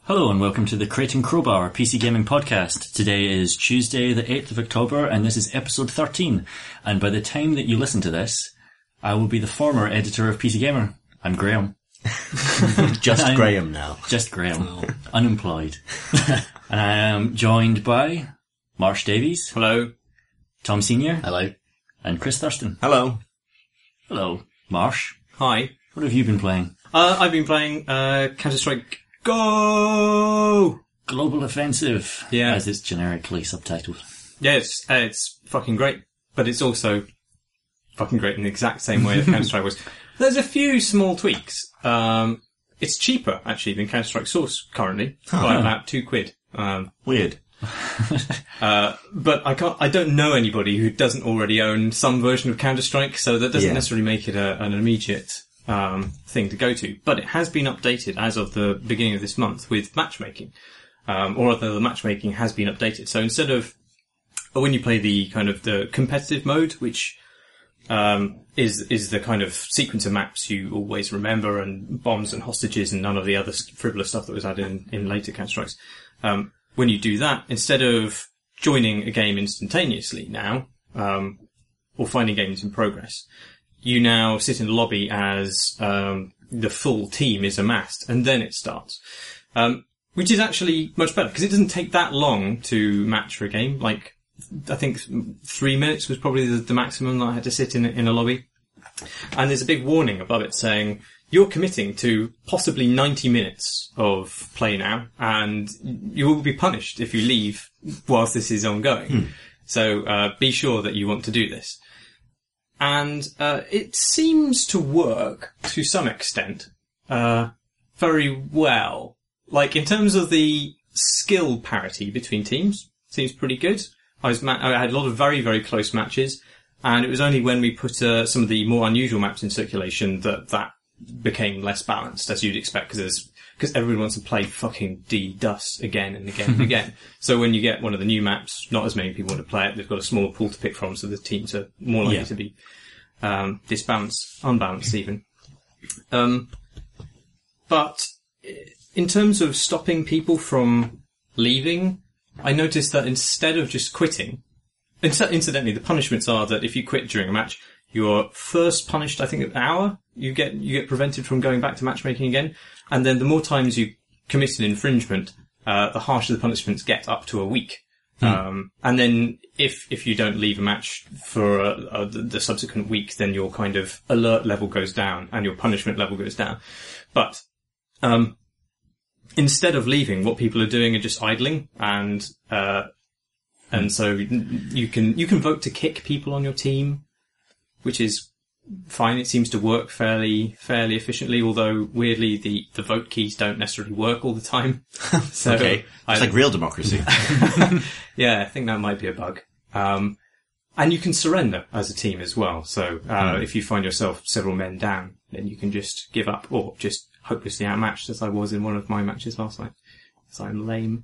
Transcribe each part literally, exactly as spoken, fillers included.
Hello and welcome to the Crate and Crowbar P C Gaming Podcast. Today is Tuesday the eighth of October and this is episode thirteen. And by the time that you listen to this, I will be the former editor of P C Gamer. I'm Graham. Just I'm Graham now. Just Graham. Oh. Unemployed. And I am joined by Marsh Davies. Hello. Tom Senior. Hello. And Chris Thurston. Hello. Hello. Marsh. Hi. What have you been playing? Uh, I've been playing uh, Counter-Strike Go! Global Offensive. Yeah. As it's generically subtitled. Yeah, it's, uh, it's fucking great. But it's also fucking great in the exact same way that Counter-Strike was. There's a few small tweaks. Um, it's cheaper, actually, than Counter-Strike Source currently. Huh. By about two quid. Um, Weird. uh, but I can't, I don't know anybody who doesn't already own some version of Counter-Strike, so that doesn't Yeah. necessarily make it a, an immediate um, thing to go to. But it has been updated as of the beginning of this month with matchmaking. Um, or rather, the matchmaking has been updated. So instead of, when you play the kind of the competitive mode, which um, is is the kind of sequence of maps you always remember, and bombs and hostages and none of the other frivolous stuff that was added in, in later Counter-Strikes, um, when you do that, instead of joining a game instantaneously now, um, or finding games in progress, you now sit in the lobby as um, the full team is amassed, and then it starts. Um, which is actually much better, because it doesn't take that long to match for a game. Like, I think three minutes was probably the, the maximum that I had to sit in, in a lobby. And there's a big warning above it saying, you're committing to possibly ninety minutes of play now, and you will be punished if you leave whilst this is ongoing. Hmm. So uh, be sure that you want to do this. And uh, it seems to work, to some extent, uh, very well. Like, in terms of the skill parity between teams, seems pretty good. I was ma- I had a lot of very, very close matches, and it was only when we put uh, some of the more unusual maps in circulation that that became less balanced, as you'd expect, because because everyone wants to play fucking D-Dust again and again and again. So when you get one of the new maps, not as many people want to play it. They've got a smaller pool to pick from, so the teams are more likely yeah. to be um, disbalanced, unbalanced even. Um, but in terms of stopping people from leaving, I noticed that instead of just quitting, incidentally, the punishments are that if you quit during a match, you're first punished, I think, an hour. You get you get prevented from going back to matchmaking again, and then the more times you commit an infringement, uh, the harsher the punishments get, up to a week. Hmm. Um, and then if if you don't leave a match for uh, uh, the, the subsequent week, then your kind of alert level goes down and your punishment level goes down. But um, instead of leaving, what people are doing are just idling, and uh, and so you can you can vote to kick people on your team, which is fine. It seems to work fairly fairly efficiently, although weirdly the, the vote keys don't necessarily work all the time. So okay, it's I, like real democracy. Yeah, I think that might be a bug. Um, and you can surrender as a team as well. So uh, hmm. if you find yourself several men down, then you can just give up, or just hopelessly outmatched, as I was in one of my matches last night, because I'm lame.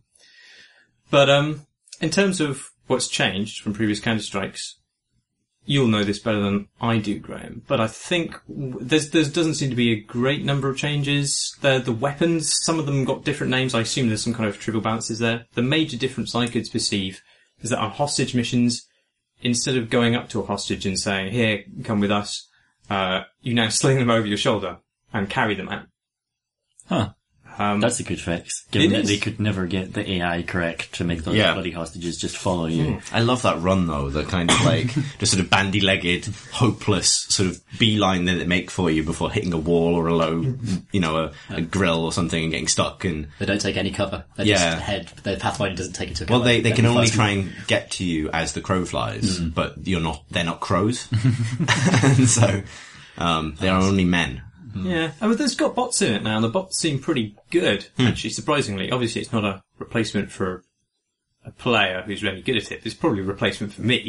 But um, in terms of what's changed from previous Counter-Strikes, you'll know this better than I do, Graham, but I think there's, there doesn't seem to be a great number of changes. The, the weapons, some of them got different names. I assume there's some kind of trivial balances there. The major difference I could perceive is that on hostage missions, instead of going up to a hostage and saying, here, come with us, uh, you now sling them over your shoulder and carry them out. Huh. Um, That's a good fix, given that they could never get the A I correct to make those yeah. bloody hostages just follow you. Mm. I love that run, though, the kind of like, just sort of bandy-legged, hopeless sort of beeline that they make for you before hitting a wall or a low, you know, a, a grill or something and getting stuck. And they don't take any cover. They yeah. just head. The Pathfinder doesn't take it to cover. Well, they, they can only try and get to you as the crow flies, mm. but you're not, they're not crows. And so, um, they are only men. Yeah, I mean, there's got bots in it now, and the bots seem pretty good, hmm. actually, surprisingly. Obviously, it's not a replacement for a player who's really good at it. It's probably a replacement for me.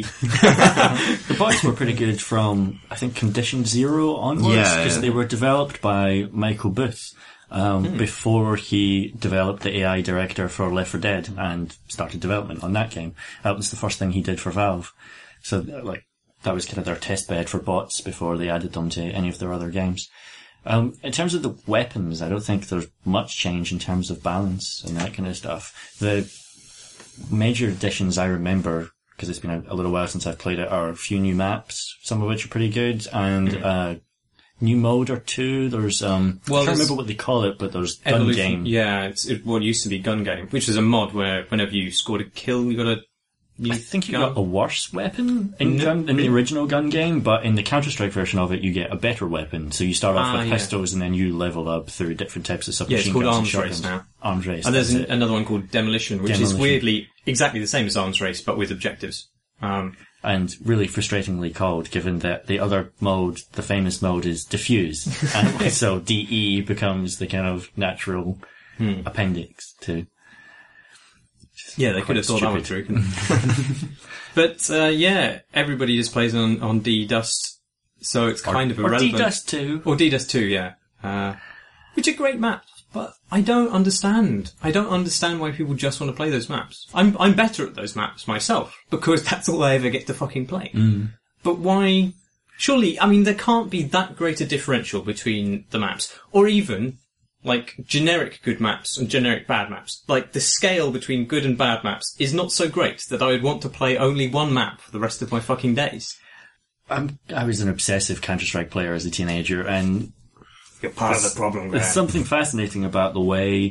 The bots were pretty good from, I think, Condition Zero onwards, because yeah. they were developed by Michael Booth um, hmm. before he developed the A I director for Left four Dead and started development on that game. That was the first thing he did for Valve. So, like, that was kind of their test bed for bots before they added them to any of their other games. Um, in terms of the weapons, I don't think there's much change in terms of balance and that kind of stuff. The major additions I remember, because it's been a, a little while since I've played it, are a few new maps, some of which are pretty good, and uh, new mode or two. There's, um, Well, I can't there's remember what they call it, but there's gun Evolution, game. yeah, it's it, what used to be gun game, which is a mod where whenever you scored a kill, you got a new I think you gun. got a worse weapon in, No, gun, in the really? original gun game, but in the Counter-Strike version of it, you get a better weapon. So you start off Ah, with yeah. pistols, and then you level up through different types of Yeah, submachine it's called guns and Arms Race shotguns. now. Arms Race. And there's that's an, it. another one called Demolition, which Demolition. is weirdly exactly the same as Arms Race, but with objectives. Um, And really frustratingly called, given that the other mode, the famous mode, is diffuse. And so D E becomes the kind of natural Hmm. appendix to... yeah, they could have thought that one stupid. through. couldn't they? But uh, yeah, everybody just plays on, on D-Dust, so it's kind of Or irrelevant. D-Dust two. Or D-Dust two, yeah. Uh, which are great maps, but I don't understand. I don't understand why people just want to play those maps. I'm I'm better at those maps myself, because that's all I ever get to fucking play. Mm. But why... Surely, I mean, there can't be that great a differential between the maps, or even, like, generic good maps and generic bad maps. Like, the scale between good and bad maps is not so great that I would want to play only one map for the rest of my fucking days. I'm, I was an obsessive Counter-Strike player as a teenager, and You're part of the problem, there's something fascinating about the way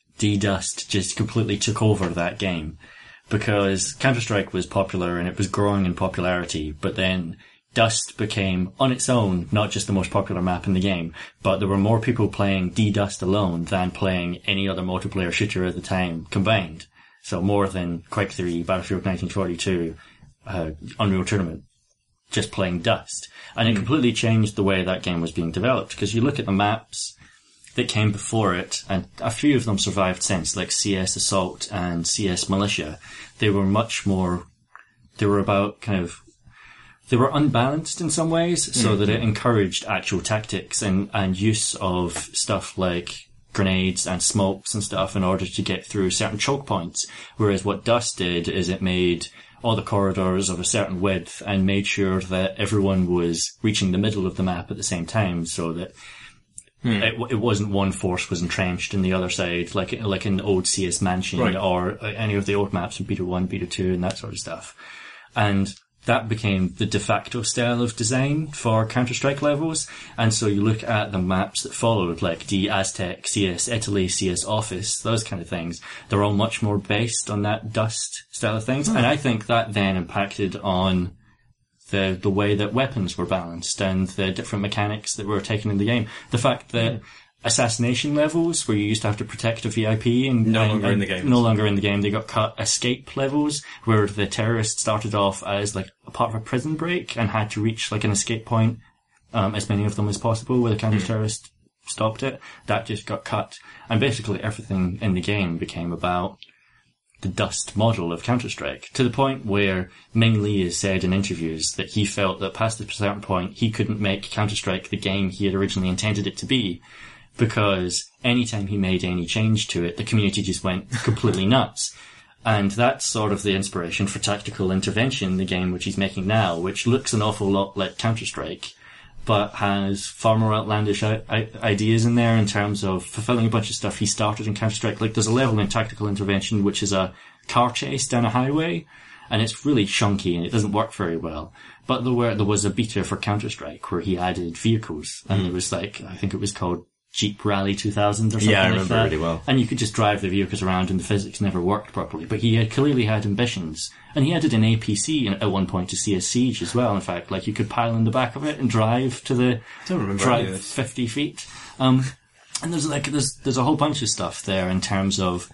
D-Dust just completely took over that game. Because Counter-Strike was popular and it was growing in popularity, but then Dust became, on its own, not just the most popular map in the game, but there were more people playing D-Dust alone than playing any other multiplayer shooter at the time combined. So more than Quake three, Battlefield nineteen forty-two, uh, Unreal Tournament, just playing Dust. And it completely changed the way that game was being developed, because you look at the maps that came before it, and a few of them survived since, like C S Assault and C S Militia. They were much more, they were about kind of, they were unbalanced in some ways, so mm-hmm. that it encouraged actual tactics and, and use of stuff like grenades and smokes and stuff in order to get through certain choke points. Whereas what Dust did is it made all the corridors of a certain width and made sure that everyone was reaching the middle of the map at the same time, so that Hmm. It, it wasn't one force was entrenched in the other side, like like in the old C S Mansion right. or any of the old maps from Beta one, Beta two, and that sort of stuff. And that became the de facto style of design for Counter-Strike levels. And so you look at the maps that followed, like D Aztec, C S Italy, C S Office, those kind of things. They're all much more based on that Dust style of things. Hmm. And I think that then impacted on the the way that weapons were balanced and the different mechanics that were taken in the game. The fact that mm. assassination levels, where you used to have to protect a V I P, and no and, longer and in the game, no longer in the game, they got cut. Escape levels, where the terrorist started off as like a part of a prison break and had to reach like an escape point, um, as many of them as possible, where the counter-terrorist mm. stopped it. That just got cut, and basically everything in the game became about the Dust model of Counter-Strike, to the point where Ming Lee has said in interviews that he felt that past a certain point he couldn't make Counter-Strike the game he had originally intended it to be, because anytime he made any change to it, the community just went completely nuts. And that's sort of the inspiration for Tactical Intervention, the game which he's making now, which looks an awful lot like Counter-Strike, but has far more outlandish I- I- ideas in there in terms of fulfilling a bunch of stuff he started in Counter-Strike. Like, there's a level in Tactical Intervention which is a car chase down a highway, and it's really chunky and it doesn't work very well. But there were, there was a beta for Counter-Strike where he added vehicles, and mm. there was like, I think it was called Jeep Rally two thousand or something yeah, I like remember that. really well. And you could just drive the vehicles around and the physics never worked properly. But he had clearly had ambitions. And he added an A P C at one point to C S Siege as well, in fact. Like, you could pile in the back of it and drive to the, I don't remember drive fifty feet. Um, and there's like, there's, there's a whole bunch of stuff there in terms of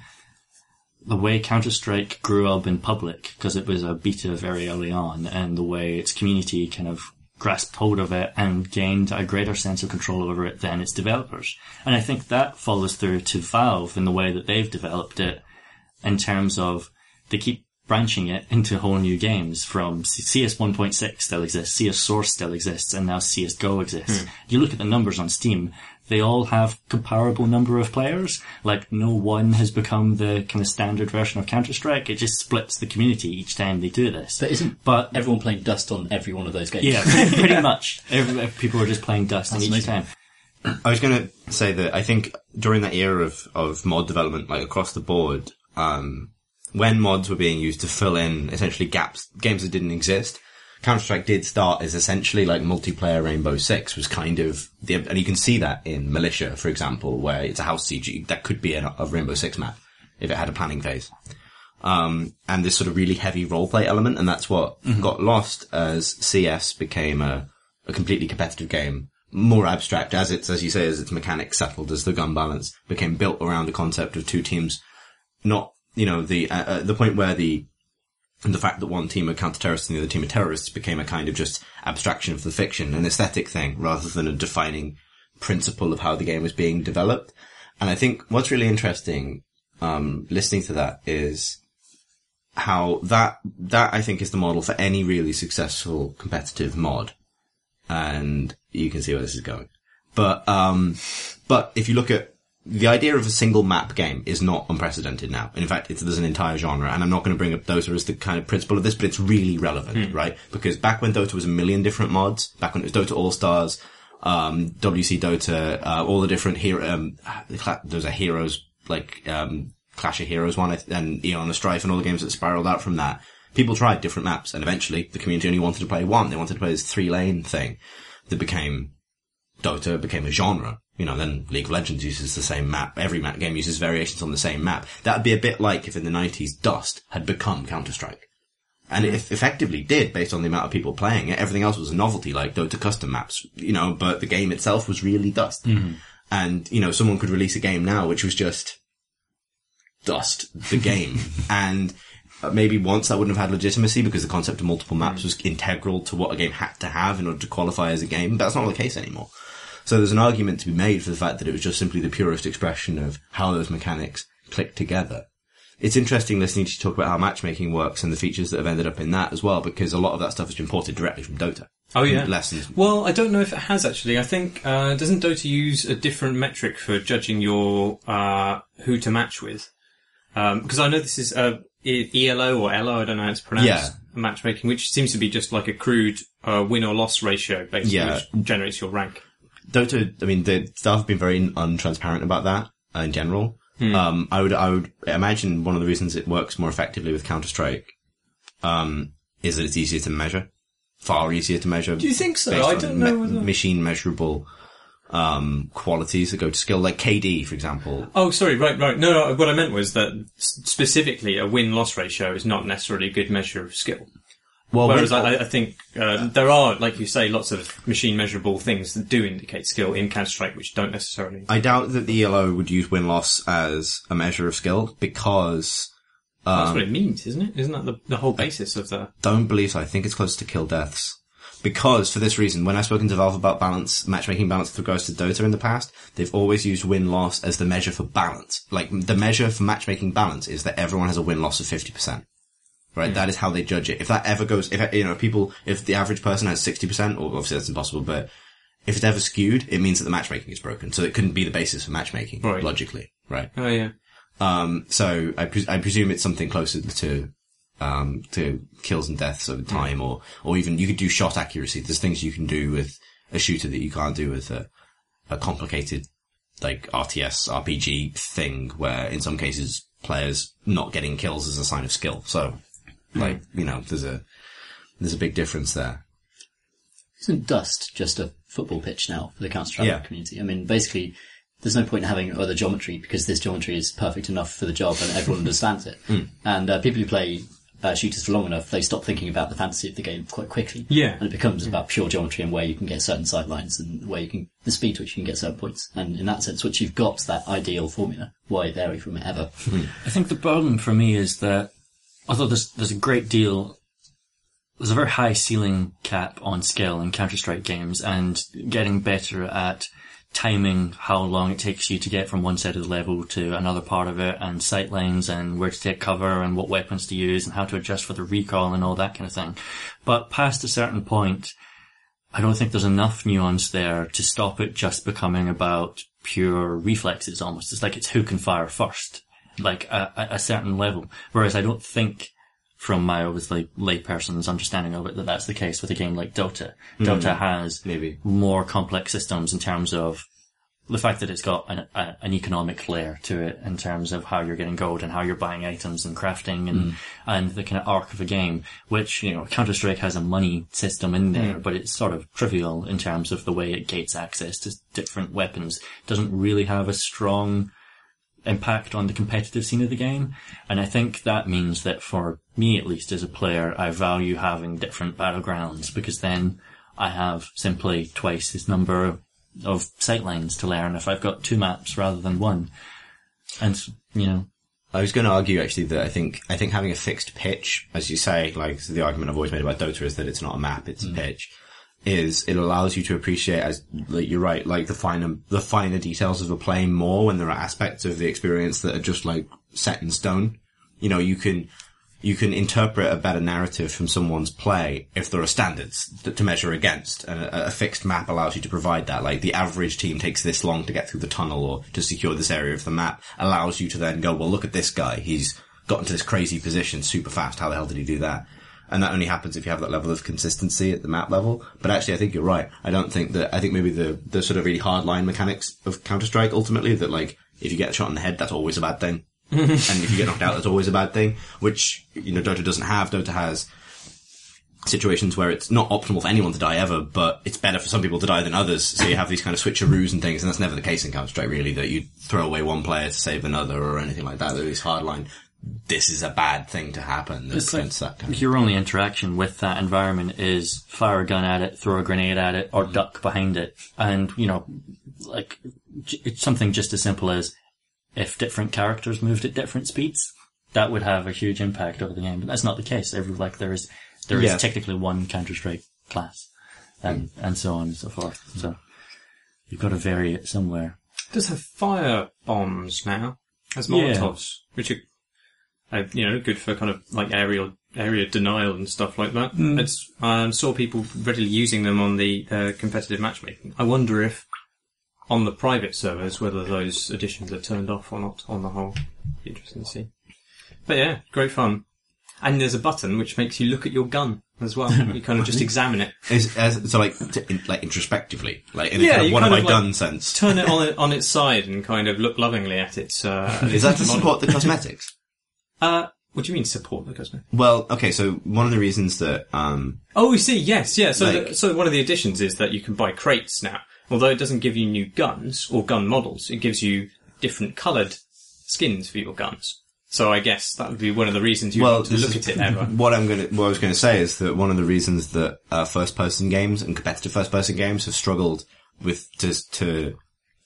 the way Counter-Strike grew up in public, because it was a beta very early on, and the way its community kind of grasped hold of it and gained a greater sense of control over it than its developers. And I think that follows through to Valve in the way that they've developed it, in terms of they keep branching it into whole new games. From C S one point six still exists, C S Source still exists, and now C S G O exists. Hmm. You look at the numbers on Steam, they all have comparable number of players. Like, no one has become the kind of standard version of Counter-Strike. It just splits the community each time they do this. But isn't but everyone playing Dust on every one of those games? Yeah, pretty, pretty much. Every, people are just playing Dust on each amazing. time. I was going to say that I think during that era of, of mod development, like across the board, um, when mods were being used to fill in essentially gaps, games that didn't exist, Counter-Strike did start as essentially like multiplayer Rainbow Six was kind of the, and you can see that in Militia, for example, where it's a house C G. That could be a, a Rainbow Six map if it had a planning phase. Um, and this sort of really heavy roleplay element, and that's what mm-hmm. got lost as C S became a, a completely competitive game. More abstract, as it's, as you say, as its mechanics settled, as the gun balance became built around the concept of two teams, not, you know, the, uh, uh, the point where the, the fact that one team are counter-terrorists and the other team are terrorists became a kind of just abstraction of the fiction, an aesthetic thing, rather than a defining principle of how the game was being developed. And I think what's really interesting, um, listening to that is how that, that I think is the model for any really successful competitive mod. And you can see where this is going. But, um, but if you look at the idea of a single map game is not unprecedented now. In fact, it's, there's an entire genre, and I'm not going to bring up Dota as the kind of principle of this, but it's really relevant, mm. right? Because back when Dota was a million different mods, back when it was Dota All-Stars, um, W C Dota, uh, all the different hero, um, there's a Heroes, like, um, Clash of Heroes one, and Eon of Strife and all the games that spiraled out from that. People tried different maps, and eventually the community only wanted to play one. They wanted to play this three-lane thing that became Dota, became a genre. You know, then League of Legends uses the same map. Every map game uses variations on the same map. That would be a bit like if in the nineties Dust had become Counter-Strike. And it effectively did, based on the amount of people playing it. Everything else was a novelty, like Dota custom maps, you know, but the game itself was really Dust. Mm-hmm. And, you know, someone could release a game now which was just Dust, the game. And maybe once that wouldn't have had legitimacy because the concept of multiple maps was integral to what a game had to have in order to qualify as a game. But that's not the case anymore. So there's an argument to be made for the fact that it was just simply the purest expression of how those mechanics click together. It's interesting listening to you talk about how matchmaking works and the features that have ended up in that as well, because a lot of that stuff has been ported directly from Dota. Oh, yeah. Lessons. Well, I don't know if it has, actually. I think, uh, doesn't Dota use a different metric for judging your, uh, who to match with? Um, because I know this is, uh, E L O or L O, I don't know how it's pronounced. Yeah. Matchmaking, which seems to be just like a crude, uh, win or loss ratio, basically, yeah. which generates your rank. Dota, I mean, the staff have been very untransparent about that, uh, in general. Hmm. Um, I would, I would imagine one of the reasons it works more effectively with Counter-Strike, um, is that it's easier to measure. Far easier to measure. Do you think so? I don't know. Me- machine measurable, um, qualities that go to skill, like K D, for example. Oh, sorry, right, right. No, no, what I meant was that specifically a win-loss ratio is not necessarily a good measure of skill. Well, Whereas when, I, I think uh, there are, like you say, lots of machine measurable things that do indicate skill in Counter-Strike, which don't necessarily. I doubt that the E L O would use win-loss as a measure of skill because um, that's what it means, isn't it? Isn't that the, the whole basis of the? Don't believe so. I think it's closer to kill deaths. Because for this reason, when I've spoken to Valve about balance, matchmaking balance with regards to Dota in the past, they've always used win-loss as the measure for balance. Like the measure for matchmaking balance is that everyone has a win-loss of fifty percent. Right, mm. That is how they judge it. If that ever goes, if, you know, people, if the average person has sixty percent, or obviously that's impossible, but if it's ever skewed, it means that the matchmaking is broken. So it couldn't be the basis for matchmaking, right. Logically, right? Oh, yeah. Um, so I, pres- I presume it's something closer to, um, to kills and deaths over time, mm. or, or even you could do shot accuracy. There's things you can do with a shooter that you can't do with a, a complicated, like, R T S, R P G thing, where in some cases players not getting kills is a sign of skill. So, like, you know, there's a, there's a big difference there. Isn't Dust just a football pitch now for the Counter-Strike yeah. community? I mean, basically, there's no point in having other geometry because this geometry is perfect enough for the job and everyone understands it. Mm. And uh, people who play uh, shooters for long enough, they stop thinking about the fantasy of the game quite quickly. Yeah. And it becomes yeah. about pure geometry and where you can get certain sidelines and where you can, the speed to which you can get certain points. And in that sense, once you've got that ideal formula, why vary from it ever? Mm. I think the problem for me is that although there's, there's a great deal, there's a very high ceiling cap on skill in Counter-Strike games and getting better at timing how long it takes you to get from one side of the level to another part of it and sight lines and where to take cover and what weapons to use and how to adjust for the recoil and all that kind of thing. But past a certain point, I don't think there's enough nuance there to stop it just becoming about pure reflexes almost. It's like it's who can fire first. Like a, a certain level. Whereas I don't think, from my obviously layperson's understanding of it, that that's the case with a game like Dota. Mm, Dota has maybe more complex systems in terms of the fact that it's got an, a, an economic layer to it in terms of how you're getting gold and how you're buying items and crafting and, mm. and the kind of arc of a game, which, you know, Counter-Strike has a money system in there, mm. but it's sort of trivial in terms of the way it gates access to different weapons. It doesn't really have a strong impact on the competitive scene of the game. And I think that means that for me, at least as a player, I value having different battlegrounds because then I have simply twice this number of of sightlines to learn if I've got two maps rather than one. And, you know. I was going to argue actually that I think, I think having a fixed pitch, as you say, like the argument I've always made about Dota is that it's not a map, it's mm. a pitch, is it allows you to appreciate, as like, you're right, like the finer, the finer details of the play more when there are aspects of the experience that are just like set in stone. You know, you can, you can interpret a better narrative from someone's play if there are standards to, to measure against. And a, a fixed map allows you to provide that. Like the average team takes this long to get through the tunnel or to secure this area of the map, allows you to then go, well, look at this guy. He's got into this crazy position super fast. How the hell did he do that? And that only happens if you have that level of consistency at the map level. But actually, I think you're right. I don't think that, I think maybe the, the sort of really hard line mechanics of Counter-Strike ultimately that like, if you get a shot in the head, that's always a bad thing. And if you get knocked out, that's always a bad thing, which, you know, Dota doesn't have. Dota has situations where it's not optimal for anyone to die ever, but it's better for some people to die than others. So you have these kind of switcheroos and things, and that's never the case in Counter-Strike, really, that you throw away one player to save another or anything like that. There's hardline, this is a bad thing to happen. It's like that kind of your only interaction with that environment is fire a gun at it, throw a grenade at it, or mm. duck behind it. And, you know, like, it's something just as simple as if different characters moved at different speeds, that would have a huge impact over the game. But that's not the case. Every, like, there is, there yeah. is technically one Counter-Strike class, and, mm. and so on and so forth. So, you've got to vary it somewhere. It does have fire bombs now, as Molotovs, yeah. which are, uh, you know, good for kind of, like, aerial, area denial and stuff like that. Mm. It's, I um, saw people readily using them on the, uh, competitive matchmaking. I wonder if, on the private servers, whether those additions are turned off or not on the whole. Be interesting to see. But yeah, great fun. And there's a button which makes you look at your gun as well. You kind of just examine it. Is, as, so like, to, in, like introspectively, like in a yeah, kind of what have I done like sense. Turn it on it on its side and kind of look lovingly at its. Uh, Is that to support the cosmetics? Uh, what do you mean support the cosmetics? Well, okay, so one of the reasons that um. Oh, we see. Yes, yeah. So, like, the, so one of the additions is that you can buy crates now. Although it doesn't give you new guns or gun models, it gives you different coloured skins for your guns. So I guess that would be one of the reasons you well, want to look at it ever. What I'm going to, what I was going to say is that one of the reasons that uh, first-person games and competitive first-person games have struggled with to, to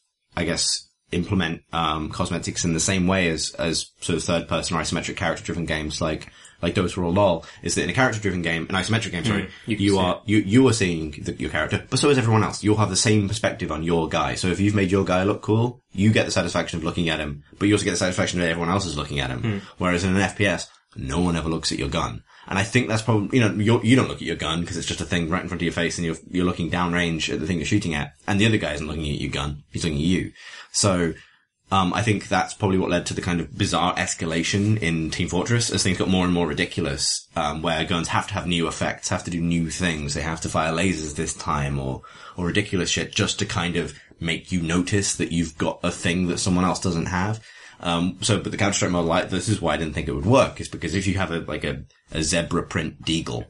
I guess, implement um, cosmetics in the same way as as sort of third-person or isometric character-driven games like. like Dota or LoL, is that in a character-driven game, an isometric game, sorry, mm, you, you are, you, you are seeing the, your character, but so is everyone else. You'll have the same perspective on your guy. So if you've made your guy look cool, you get the satisfaction of looking at him, but you also get the satisfaction that everyone else is looking at him. Mm. Whereas in an F P S, no one ever looks at your gun. And I think that's probably, you know, you're, you don't look at your gun because it's just a thing right in front of your face and you're, you're looking downrange at the thing you're shooting at. And the other guy isn't looking at your gun. He's looking at you. So, Um, I think that's probably what led to the kind of bizarre escalation in Team Fortress as things got more and more ridiculous, um, where guns have to have new effects, have to do new things, they have to fire lasers this time or, or ridiculous shit just to kind of make you notice that you've got a thing that someone else doesn't have. Um, so, but the Counter-Strike model, like, this is why I didn't think it would work, is because if you have a, like a, a zebra print deagle,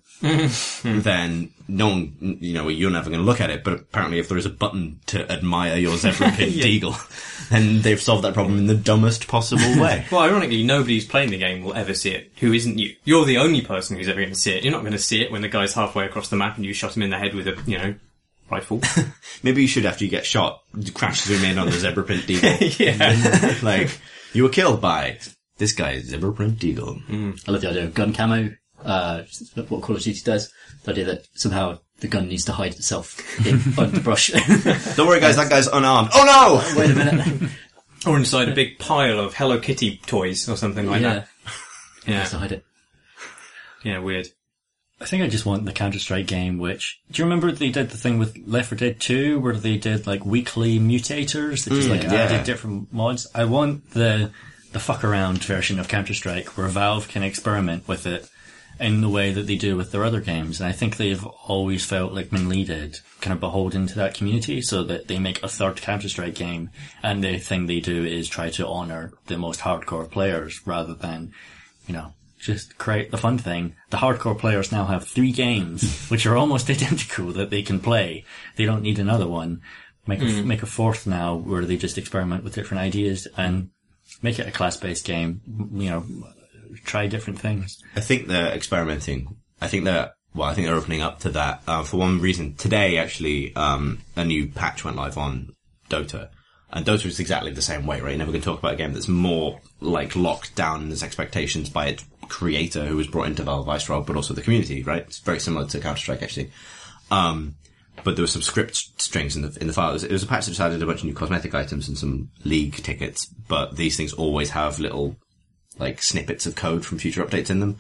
then no one, you know, you're never going to look at it, but apparently if there is a button to admire your zebra print yeah. deagle, then they've solved that problem in the dumbest possible way. Well, ironically, nobody who's playing the game will ever see it, who isn't you. You're the only person who's ever going to see it. You're not going to see it when the guy's halfway across the map and you shot him in the head with a, you know, rifle. Maybe you should, after you get shot, crash zoom in on the zebra print deagle. yeah. Like, you were killed by this guy's zebra print deagle. Mm. I love the idea of gun camo, uh, what Call of Duty does. The idea that somehow the gun needs to hide itself in underbrush. Don't worry guys, that guy's unarmed. Oh no! Wait a minute. Or inside a big pile of Hello Kitty toys or something like yeah. that. Yeah. Just to hide it. Yeah, weird. I think I just want the Counter-Strike game, which, do you remember they did the thing with Left four Dead two, where they did like weekly mutators that just mm, like yeah. added different mods? I want the, the fuck around version of Counter-Strike where Valve can experiment with it in the way that they do with their other games. And I think they've always felt like Ming-Li did, kind of beholden to that community, so that they make a third Counter-Strike game, and the thing they do is try to honour the most hardcore players, rather than, you know, just create the fun thing. The hardcore players now have three games, which are almost identical, that they can play. They don't need another one. Make a, mm. make a fourth now, where they just experiment with different ideas, and make it a class-based game, you know, try different things. I think they're experimenting. I think they're, well, I think they're opening up to that. Uh, for one reason, today actually, um, a new patch went live on Dota. And Dota is exactly the same way, right? You're never going to talk about a game that's more, like, locked down in its expectations by its creator, who was brought in to develop Viceroy, but also the community, right? It's very similar to Counter-Strike, actually. Um, but there were some script strings in the, in the file. It was, it was a patch that just added a bunch of new cosmetic items and some league tickets, but these things always have little, like, snippets of code from future updates in them.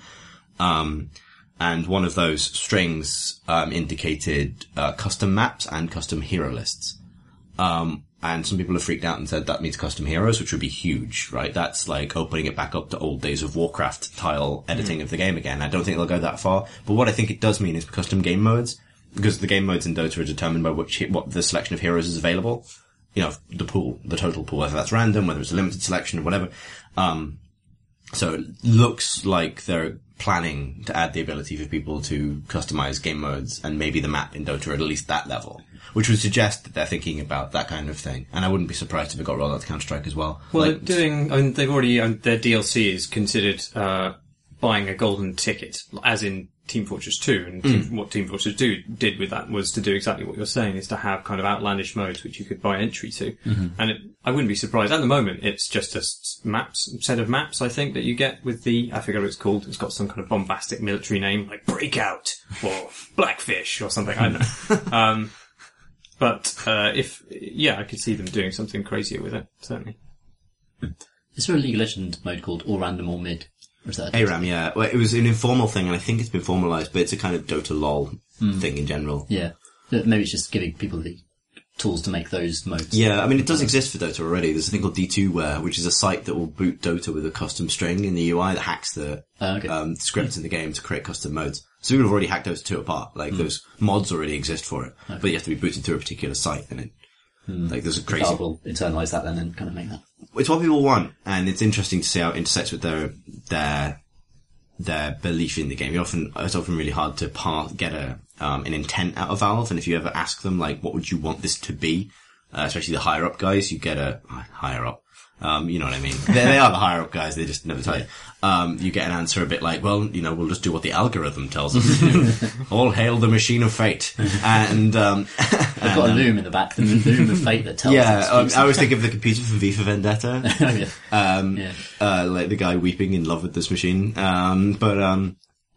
Um, and one of those strings, um, indicated, uh, custom maps and custom hero lists. Um, and some people have freaked out and said that means custom heroes, which would be huge, right? That's like opening it back up to old days of Warcraft tile editing mm. of the game again. I don't think they'll go that far, but what I think it does mean is custom game modes, because the game modes in Dota are determined by which, what the selection of heroes is available. You know, the pool, the total pool, whether that's random, whether it's a limited selection or whatever. Um, so it looks like they're planning to add the ability for people to customize game modes and maybe the map in Dota at least that level, which would suggest that they're thinking about that kind of thing. And I wouldn't be surprised if it got rolled out to Counter-Strike as well. Well, like, they're doing, I mean, they've already, um, their D L C is considered, uh, buying a golden ticket, as in Team Fortress two, and Team, mm. what Team Fortress two did with that was to do exactly what you're saying, is to have kind of outlandish modes which you could buy entry to. Mm-hmm. And it, I wouldn't be surprised. At the moment, it's just a maps, set of maps, I think, that you get with the, I forget what it's called, it's got some kind of bombastic military name, like Breakout, or Blackfish, or something, I don't know. um, but, uh, if, yeah, I could see them doing something crazier with it, certainly. Is there a League of Legends mode called All Random, All Mid? Or is that A RAM, yeah. Well, it was an informal thing, and I think it's been formalised, but it's a kind of Dota LOL mm. thing in general. Yeah. Maybe it's just giving people the tools to make those modes. Yeah, I mean, it does exist for Dota already. There's a thing called D two Ware, which is a site that will boot Dota with a custom string in the U I that hacks the uh, okay. um, scripts in the game to create custom modes. So people have already hacked Dota two apart. Like, mm. those mods already exist for it. Okay. But you have to be booted through a particular site, and it, mm. like, there's a crazy... We'll internalise that then and kind of make that. It's what people want, and it's interesting to see how it intersects with their, their, their belief in the game. You often, it's often really hard to par- get a, um, an intent out of Valve, and if you ever ask them, like, what would you want this to be? Uh, especially the higher up guys, you get a, uh, higher up, um, you know what I mean? they, they are the higher up guys, they just never tell you. Um, you get an answer a bit like, well, you know, we'll just do what the algorithm tells us to do. All hail the machine of fate. And, um, I've got a loom in the back, the loom of fate that tells yeah, us. Yeah, um, I always think of the computer from V for Vendetta. oh, yeah. Um, yeah. uh, like the guy weeping in love with this machine. Um, but, um,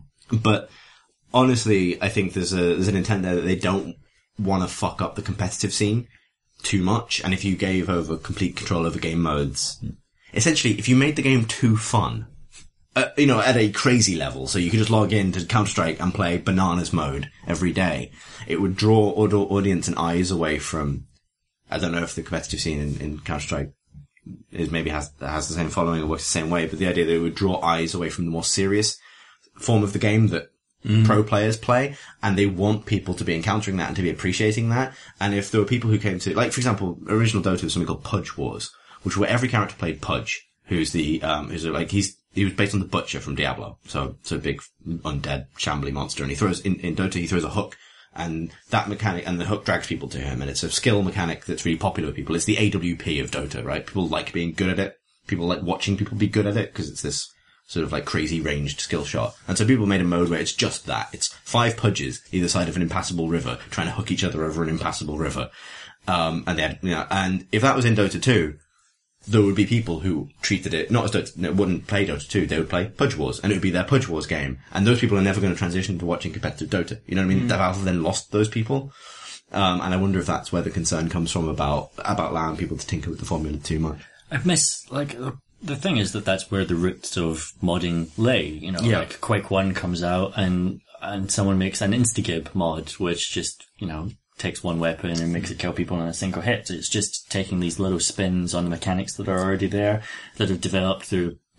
but honestly, I think there's a, there's an intent there that they don't want to fuck up the competitive scene too much. And if you gave over complete control over game modes, mm. essentially, if you made the game too fun, uh, you know, at a crazy level, so you could just log in to Counter-Strike and play bananas mode every day, it would draw audience and eyes away from, I don't know if the competitive scene in, in Counter-Strike is maybe has, has the same following or works the same way, but the idea that it would draw eyes away from the more serious form of the game that Mm. pro players play, and they want people to be encountering that and to be appreciating that. And if there were people who came to, like, for example, original Dota was something called Pudge Wars, which where every character played Pudge, who's the, um, who's like, he's, he was based on the Butcher from Diablo. So, so a big undead shambly monster. And he throws, in, in Dota, he throws a hook, and that mechanic, and the hook drags people to him, and it's a skill mechanic that's really popular with people. It's the A W P of Dota, right? People like being good at it. People like watching people be good at it, because it's this sort of like crazy ranged skill shot. And so people made a mode where it's just that. It's five Pudges either side of an impassable river trying to hook each other over an impassable river. Um, and they had, you know, and if that was in Dota two, there would be people who treated it, not as Dota, no, wouldn't play Dota two, they would play Pudge Wars, and it would be their Pudge Wars game. And those people are never going to transition to watching competitive Dota. You know what I mean? Mm. Valve then lost those people. Um, and I wonder if that's where the concern comes from about, about allowing people to tinker with the formula too much. I miss, like, the thing is that that's where the roots of modding lay, you know, yeah. like Quake one comes out and, and someone makes an Instagib mod, which just, you know, takes one weapon and makes it kill people in a single hit. It's just taking these little spins on the mechanics that are already there, that have developed through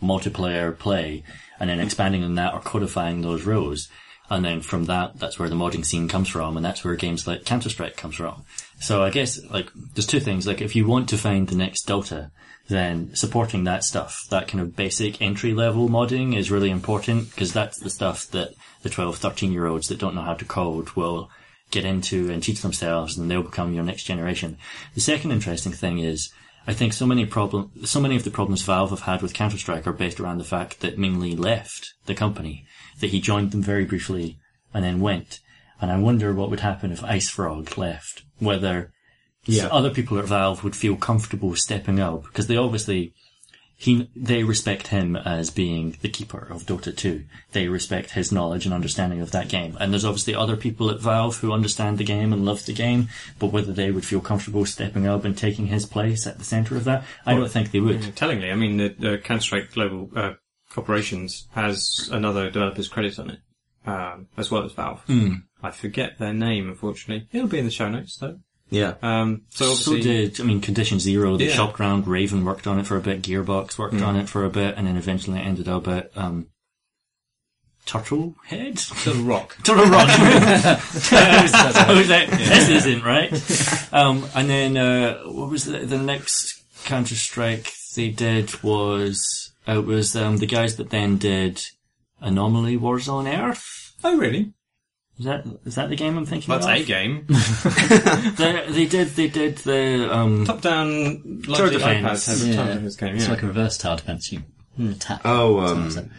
multiplayer play, and then expanding on that or codifying those rules. And then from that, that's where the modding scene comes from, and that's where games like Counter-Strike comes from. So I guess, like, there's two things. Like, if you want to find the next Dota, then supporting that stuff, that kind of basic entry-level modding is really important, because that's the stuff that the twelve, thirteen-year-olds that don't know how to code will get into and teach themselves, and they'll become your next generation. The second interesting thing is, I think so many problem, so many of the problems Valve have had with Counter-Strike are based around the fact that Ming Lee left the company, that he joined them very briefly and then went. And I wonder what would happen if Ice Frog left, whether yeah. other people at Valve would feel comfortable stepping up, because they obviously, he, they respect him as being the keeper of Dota two. They respect his knowledge and understanding of that game. And there's obviously other people at Valve who understand the game and love the game, but whether they would feel comfortable stepping up and taking his place at the centre of that, I well, don't think they would. Yeah, tellingly, I mean, the, the Counter-Strike Global uh, Corporations has another developer's credit on it, um, as well as Valve. Mm. I forget their name, unfortunately. It'll be in the show notes, though. Yeah. Um, so So obviously, did, I mean, Condition Zero, they Yeah. shopped around, Raven worked on it for a bit, Gearbox worked Mm. on it for a bit, and then eventually it ended up at, um, Turtlehead? Little Rock. Turtle Rock. I was like, this isn't right. Um, and then, uh, what was the, the next Counter-Strike they did was, uh, it was, um, the guys that then did Anomaly Wars on Earth. Oh, really? Is that, is that the game I'm thinking That's of? a game. they, they did, they did the, um, Top-down, Tower like the Defense. iPads have a Yeah. ton of this game, It's yeah. like a reverse tower defense. You tap. Oh, That's um, what I said.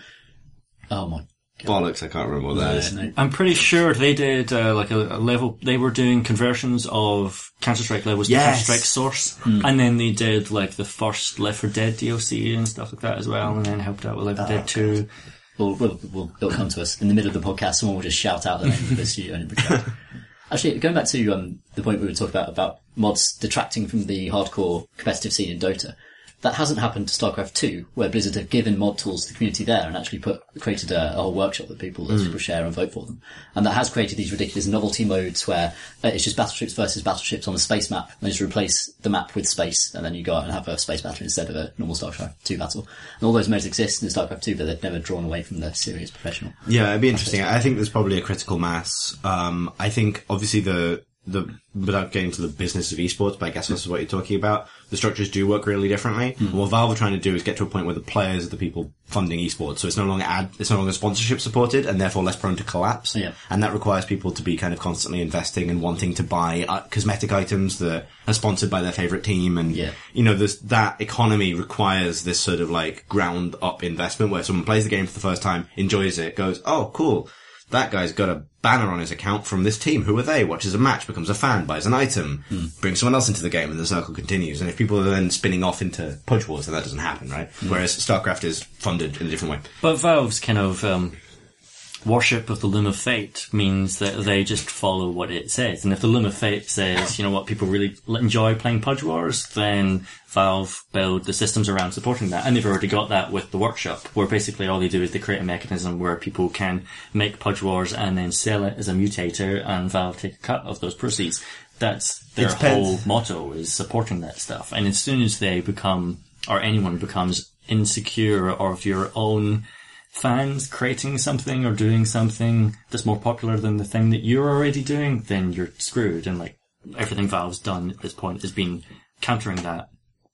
Oh my bollocks, I can't remember what that is. no. I'm pretty sure they did uh, like a, a level. They were doing conversions of Counter-Strike levels Yes. to Counter-Strike Source, and then they did like the first Left four Dead D L C and stuff like that as well, and then helped out with Left four Dead two. We'll, we'll, we'll, it'll come to us in the middle of the podcast. Someone will just shout out the name of the studio and it'll be great. Actually, going back to um, the point we were talking about about mods detracting from the hardcore competitive scene in Dota. That hasn't happened to StarCraft two, where Blizzard have given mod tools to the community there and actually put created a, a whole workshop that people that people share and vote for them. And that has created these ridiculous novelty modes where uh, it's just battleships versus battleships on a space map. And just replace the map with space, and then you go out and have a space battle instead of a normal StarCraft two battle. And all those modes exist in StarCraft two, but they've never drawn away from the serious professional. Yeah, it'd be interesting. I think there's probably a critical mass. Um, I think obviously the, the, without getting to the business of esports, but I guess this is what you're talking about, the structures do work really differently. Mm. And what Valve are trying to do is get to a point where the players are the people funding esports. So it's no longer ad, it's no longer sponsorship supported and therefore less prone to collapse. Yeah. And that requires people to be kind of constantly investing and wanting to buy uh, cosmetic items that are sponsored by their favorite team. And, yeah. you know, this, that economy requires this sort of like ground up investment where someone plays the game for the first time, enjoys it, goes, oh, cool. That guy's got a banner on his account from this team. Who are they? Watches a match, becomes a fan, buys an item, mm. brings someone else into the game, and the circle continues. And if people are then spinning off into Pudge Wars, then that doesn't happen, right? Mm. Whereas StarCraft is funded in a different way. But Valve's kind of um, worship of the Loom of Fate means that they just follow what it says. And if the Loom of Fate says, you know what, people really enjoy playing Pudge Wars, then Valve build the systems around supporting that. And they've already got that with the workshop, where basically all they do is they create a mechanism where people can make Pudge Wars and then sell it as a mutator, and Valve take a cut of those proceeds. That's their whole motto, is supporting that stuff. And as soon as they become, or anyone becomes insecure of your own fans creating something or doing something that's more popular than the thing that you're already doing, then you're screwed. And like everything Valve's done at this point has been countering that.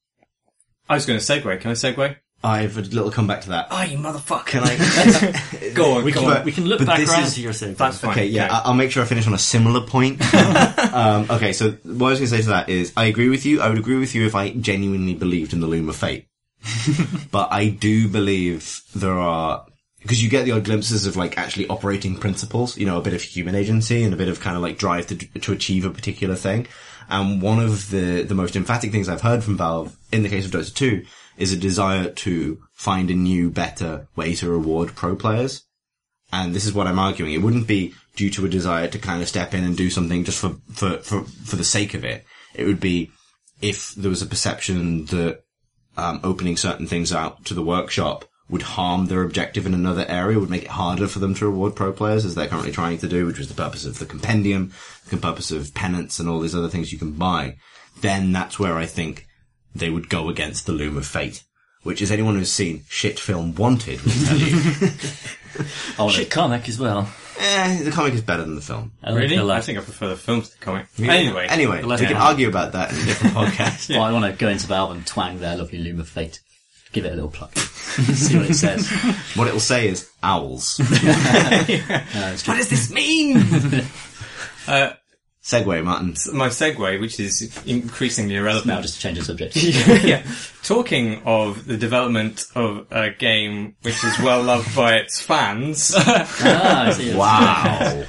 I was going to segue. Can I segue? I have a little comeback to that. Oh, you motherfucker. Can I? Go on, we go can, on. We can look but back this around is- to your segue. That's fine. Okay, yeah, Okay. I- I'll make sure I finish on a similar point. um, okay, so what I was going to say to that is, I agree with you. I would agree with you if I genuinely believed in the Loom of Fate. But I do believe there are, because you get the odd glimpses of like actually operating principles, you know, a bit of human agency and a bit of kind of like drive to to achieve a particular thing. And one of the the most emphatic things I've heard from Valve in the case of Dota two is a desire to find a new, better way to reward pro players. And this is what I'm arguing. It wouldn't be due to a desire to kind of step in and do something just for, for, for, for the sake of it. It would be if there was a perception that, um, opening certain things out to the workshop would harm their objective in another area, would make it harder for them to reward pro players, as they're currently trying to do, which was the purpose of the compendium, the purpose of penance and all these other things you can buy. Then that's where I think they would go against the Loom of Fate. which is anyone who's seen shit film Wanted will tell you. Oh, no. Shit comic as well. eh, the comic is better than the film. I like Really? the I last- think I prefer the film to the comic. Anyway. Anyway, The we last- can yeah. argue about that in a different podcast. Well, I want to go into Valve and twang their lovely Loom of Fate. Give it a little pluck. See what it says. What it'll say is owls. No, it's What true. does this mean? Uh, Segway, Martin. my segue, which is increasingly irrelevant. Now just to change the subject. Yeah. Talking of the development of a game which is well loved by its fans. Ah, I see. Wow.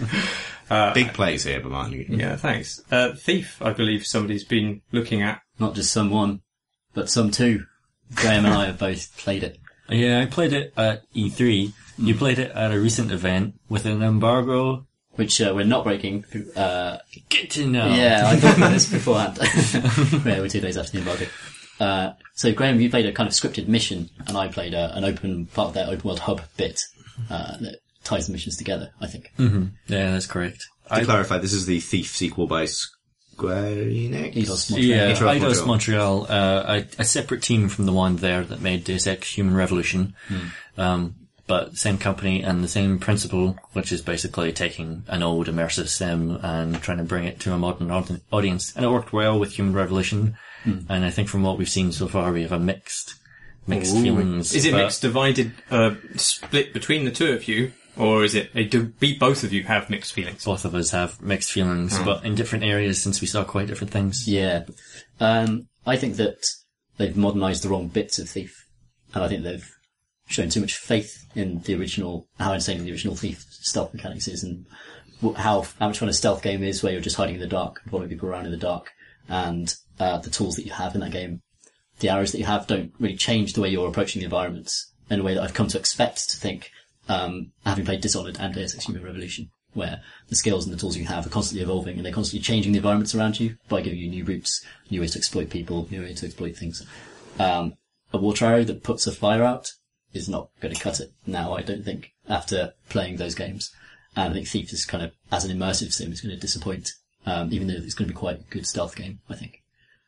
Big plays here, but Martin. Yeah, thanks. Uh, Thief, I believe somebody's been looking at. Not just some one, but some two. Graham and I have both played it. Yeah, I played it at E three. You played it at a recent event with an embargo. Which uh, we're not breaking. Uh, Good to know. yeah, I thought about this beforehand. Yeah, we're two days after the embargo. Uh, so Graham, you played a kind of scripted mission, and I played a, an open part of their open world hub bit uh, that ties the missions together, I think. Mm-hmm. Yeah, that's correct. To clarify, this is the Thief sequel by Square Enix? Eidos Montreal. Yeah, Eidos Montreal. Eidos Montreal, uh, a, a separate team from the one there that made Deus Ex Human Revolution. Um, but same company and the same principle, which is basically taking an old immersive sim and trying to bring it to a modern aud- audience. And it worked well with Human Revolution. And I think from what we've seen so far, we have a mixed, mixed Ooh. feelings. Is it but mixed, divided, uh, split between the two of you? Or is it, a, do be both of you have mixed feelings? Both of us have mixed feelings, but in different areas since we saw quite different things. Yeah. Um, I think that they've modernised the wrong bits of Thief. And I think they've shown too much faith in the original, how insane the original Thief stealth mechanics is, and wh- how, how much fun a stealth game is where you're just hiding in the dark, following people around in the dark, and uh, the tools that you have in that game, the arrows that you have don't really change the way you're approaching the environments in a way that I've come to expect to think, um, having played Dishonored and Deus Ex Human Revolution, where the skills and the tools you have are constantly evolving and they're constantly changing the environments around you by giving you new routes, new ways to exploit people, new ways to exploit things. Um, a water arrow that puts a fire out is not going to cut it now, I don't think, after playing those games. And I think Thief is kind of, as an immersive sim, is going to disappoint, um, even though it's going to be quite a good stealth game, I think.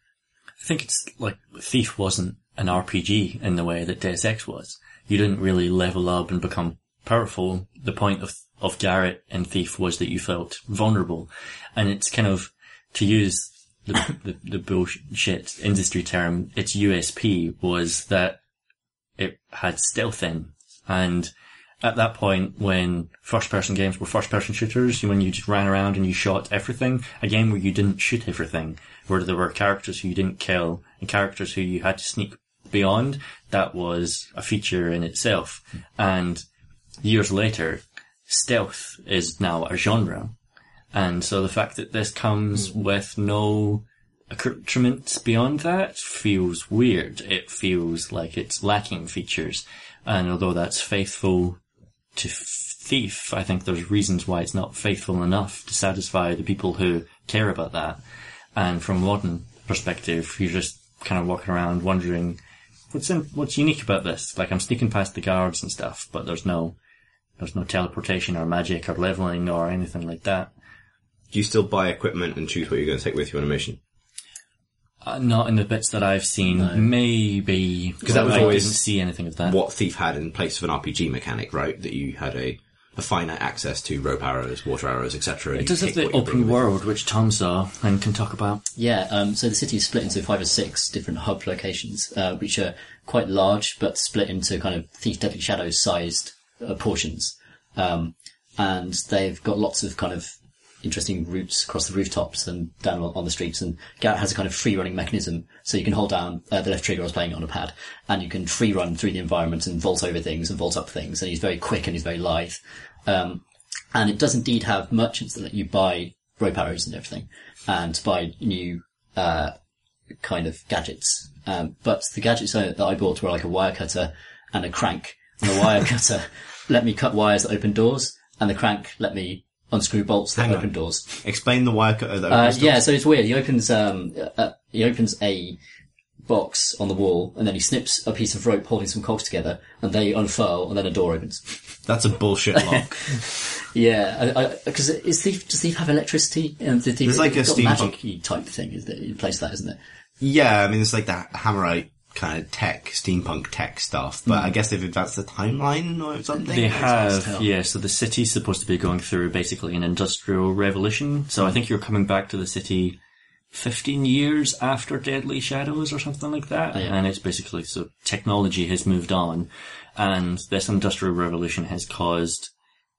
I think it's like Thief wasn't an R P G in the way that Deus Ex was. You didn't really level up and become powerful. The point of, of Garrett and Thief was that you felt vulnerable. And it's kind of, to use the, the, the bullshit industry term, its U S P was that it had stealth in. And at that point, when first-person games were first-person shooters, when you just ran around and you shot everything, a game where you didn't shoot everything, where there were characters who you didn't kill and characters who you had to sneak beyond, that was a feature in itself. And years later, stealth is now a genre. And so the fact that this comes with no accoutrements beyond that feels weird. It feels like it's lacking features. And although that's faithful to Thief, I think there's reasons why it's not faithful enough to satisfy the people who care about that. And from a modern perspective, you're just kind of walking around wondering, what's in, what's unique about this? Like, I'm sneaking past the guards and stuff, but there's no, there's no teleportation or magic or leveling or anything like that. Do you still buy equipment and choose what you're going to take with you on a mission? Uh, not in the bits that I've seen. No. Maybe. Because that was I always didn't see anything of that. What Thief had in place of an R P G mechanic, right? That you had a, a finite access to rope arrows, water arrows, et cetera. It does have the open world, which Tom saw and can talk about. Yeah, um, so the city is split into five or six different hub locations, uh, which are quite large, but split into kind of Thief Deadly Shadows sized uh, portions. Um, and they've got lots of kind of interesting routes across the rooftops and down on the streets, and Garrett has a kind of free running mechanism, so you can hold down uh, the left trigger. I was playing it on a pad, and you can free run through the environment and vault over things and vault up things, and he's very quick and he's very lithe. Um, and it does indeed have merchants that let you buy rope arrows and everything, and buy new uh, kind of gadgets. Um, but the gadgets that I bought were like a wire cutter and a crank, and the wire cutter let me cut wires that open doors, and the crank let me unscrew bolts that Hang open on. doors. Explain the wire cutter that Uh, opens yeah, doors. so it's weird. He opens, um, uh, he opens a box on the wall, and then he snips a piece of rope holding some cogs together, and they unfurl, and then a door opens. That's a bullshit lock. Yeah, because is Thief, does Thief have electricity? Um, the Thief, There's like a got steampunk- magic type thing is that in place that, isn't it? Yeah, I mean, it's like the Hammerite kind of tech, steampunk tech stuff, but mm. I guess they've advanced the timeline or something? They have, yeah, so the city's supposed to be going through basically an industrial revolution, so mm. I think you're coming back to the city fifteen years after Deadly Shadows or something like that, oh, yeah. and it's basically, so technology has moved on, and this industrial revolution has caused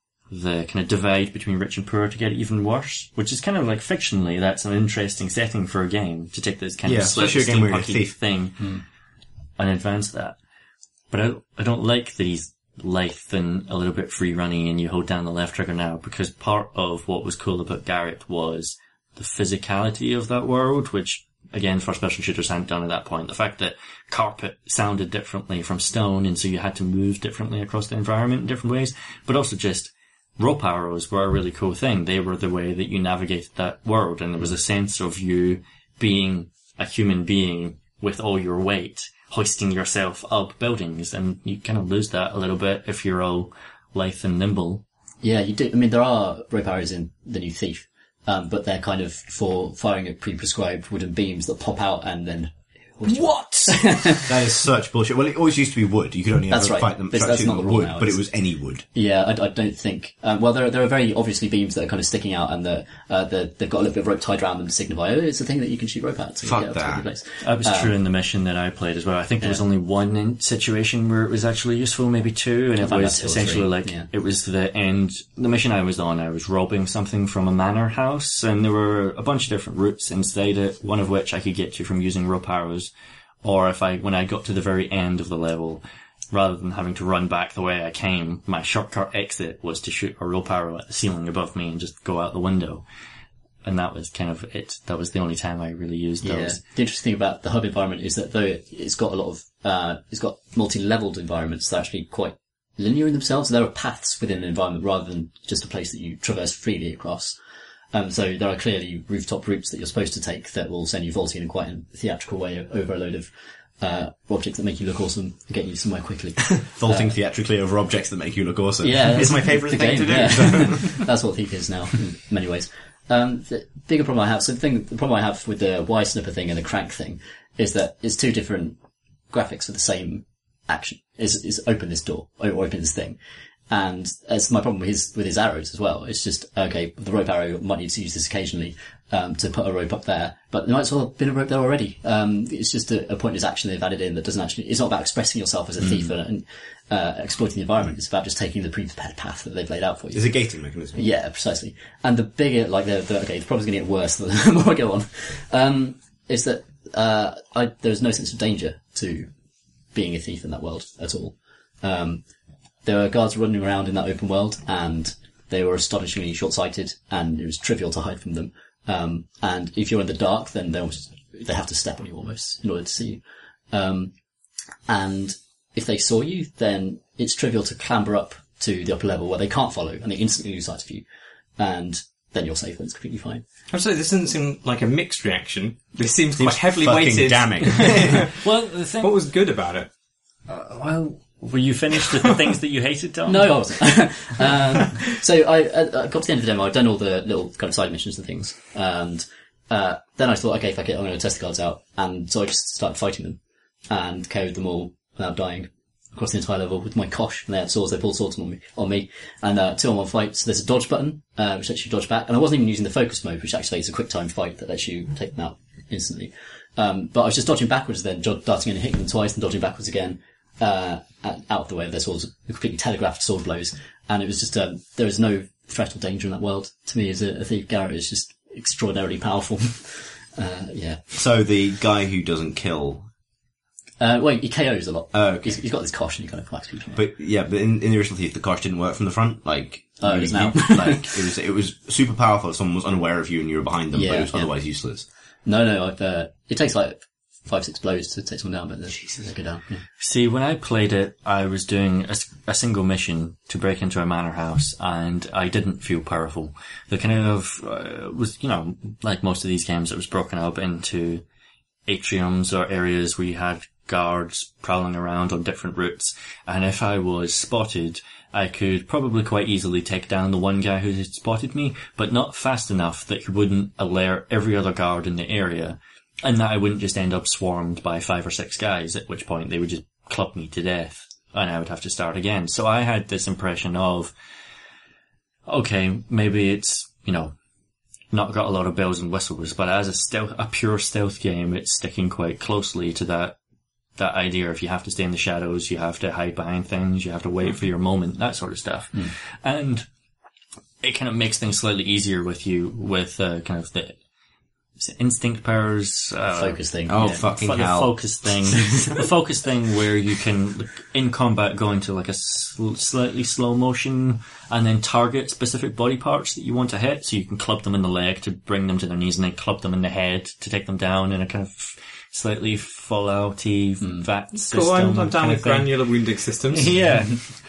the kind of divide between rich and poor to get even worse, which is kind of like fictionally, that's an interesting setting for a game, to take this kind yeah, of slightly steampunky thing mm. and advance that. But I, I don't like that he's lithe and a little bit free running and you hold down the left trigger now, because part of what was cool about Garrett was the physicality of that world, which again, first person shooters hadn't done at that point. The fact that carpet sounded differently from stone, and so you had to move differently across the environment in different ways, but also just rope arrows were a really cool thing. They were the way that you navigated that world, and there was a sense of you being a human being with all your weight, hoisting yourself up buildings, and you kind of lose that a little bit if you're all lithe and nimble. Yeah, you do. I mean, there are rope arrows in the new Thief, um, but they're kind of for firing at pre-prescribed wooden beams that pop out and then... What? That is such bullshit. Well, it always used to be wood. You could only that's ever right. fight them that's, that's not the wood, now, but it was any wood. Yeah, I, I don't think. Um, well, there, there are very obviously beams that are kind of sticking out, and the, uh, the, they've got a little bit of rope tied around them to signify, oh, it's a thing that you can shoot rope at. To Fuck get that. up to place. That was um, true in the mission that I played as well. I think there yeah. was only one in situation where it was actually useful, maybe two, and I it was essentially three. like, yeah. it was the end, the mission I was on, I was robbing something from a manor house, and there were a bunch of different routes inside it, one of which I could get to from using rope arrows. Or if I, when I got to the very end of the level, rather than having to run back the way I came, my shortcut exit was to shoot a rope arrow at the ceiling above me and just go out the window. And that was kind of it. That was the only time I really used yeah. those. The interesting thing about the hub environment is that though it, it's got a lot of, uh, it's got multi-leveled environments that are actually quite linear in themselves. There are paths within an environment rather than just a place that you traverse freely across. Um, so there are clearly rooftop routes that you're supposed to take that will send you vaulting in quite a theatrical way over a load of uh, objects that make you look awesome and get you somewhere quickly. Vaulting uh, theatrically over objects that make you look awesome. Yeah, it's my favourite thing game, to do. Yeah. That's what Thief is now in many ways. Um, the bigger problem I have, so the thing, the problem I have with the Y snipper thing and the crank thing is that it's two different graphics for the same action. Is is open this door or open this thing. And that's my problem with his, with his arrows as well. It's just, okay, the rope arrow might need to use this occasionally, um, to put a rope up there, but there might as well have been a rope there already. Um, it's just a, a pointless action they've added in that doesn't actually, it's not about expressing yourself as a thief mm. and, uh, exploiting the environment. It's about just taking the pre-prepared path that they've laid out for you. It's a gating mechanism. Yeah, precisely. And the bigger, like the, the okay, the problem's going to get worse the more I go on, um, is that, uh, I, there's no sense of danger to being a thief in that world at all. Um, There were guards running around in that open world, and they were astonishingly short-sighted, and it was trivial to hide from them. Um, and if you're in the dark, then they almost, they have to step on you almost in order to see you. Um, and if they saw you, then it's trivial to clamber up to the upper level where they can't follow, and they instantly lose sight of you. And then you're safe, and it's completely fine. I'm sorry, this doesn't seem like a mixed reaction. This seems quite heavily fucking weighted. Damning. Well, the thing... What was good about it? Uh, well... Were you finished with the things that you hated, Tom? No, I wasn't. um, so I, I got to the end of the demo. I'd done all the little kind of side missions and things, and uh, then I thought, okay, fuck it, I'm going to test the guards out, and so I just started fighting them and K O'd them all without dying across the entire level with my Kosh, and they had swords. They pulled swords on me, on me, and uh, two on one fight. So there's a dodge button uh, which lets you dodge back, and I wasn't even using the focus mode, which activates a quick time fight that lets you take them out instantly. Um, but I was just dodging backwards, then darting in and hitting them twice, and dodging backwards again. Uh, out of the way of their swords, completely telegraphed sword blows, and it was just, um, there was no threat or danger in that world. To me, as a, a thief, Garrett is just extraordinarily powerful. uh, yeah. So the guy who doesn't kill... Uh, well, he K Os a lot. Oh, okay. He's, he's got this Kosh and he kind of whacks people. But, yeah, but in, in the original Thief, the Kosh didn't work from the front, like... Oh, you, it is now. you, like, it was, it was super powerful if someone was unaware of you and you were behind them, Yeah, but it was yeah. otherwise useless. No, no, I've, uh, it takes like five, six blows to take someone down, but they go down. Yeah. See, when I played it, I was doing a, a single mission to break into a manor house, and I didn't feel powerful. The kind of, uh, was, you know, like most of these games, it was broken up into atriums or areas where you had guards prowling around on different routes, and if I was spotted, I could probably quite easily take down the one guy who had spotted me, but not fast enough that he wouldn't alert every other guard in the area. and that I wouldn't just end up swarmed by five or six guys, at which point they would just club me to death, and I would have to start again. So I had this impression of, okay, maybe it's, you know, not got a lot of bells and whistles, but as a stealth, a pure stealth game, it's sticking quite closely to that, that idea of you have to stay in the shadows, you have to hide behind things, you have to wait for your moment, that sort of stuff. Mm. And it kind of makes things slightly easier with you, with, uh, kind of the, instinct powers, uh, focus thing. Oh, yeah. fucking the hell. focus thing. The focus thing where you can, like, in combat, go into like a sl- slightly slow motion and then target specific body parts that you want to hit. So you can club them in the leg to bring them to their knees and then club them in the head to take them down in a kind of slightly Fallout-y mm. vat system. Cool, I'm, I'm down kind with of thing. granular wounding systems. Yeah.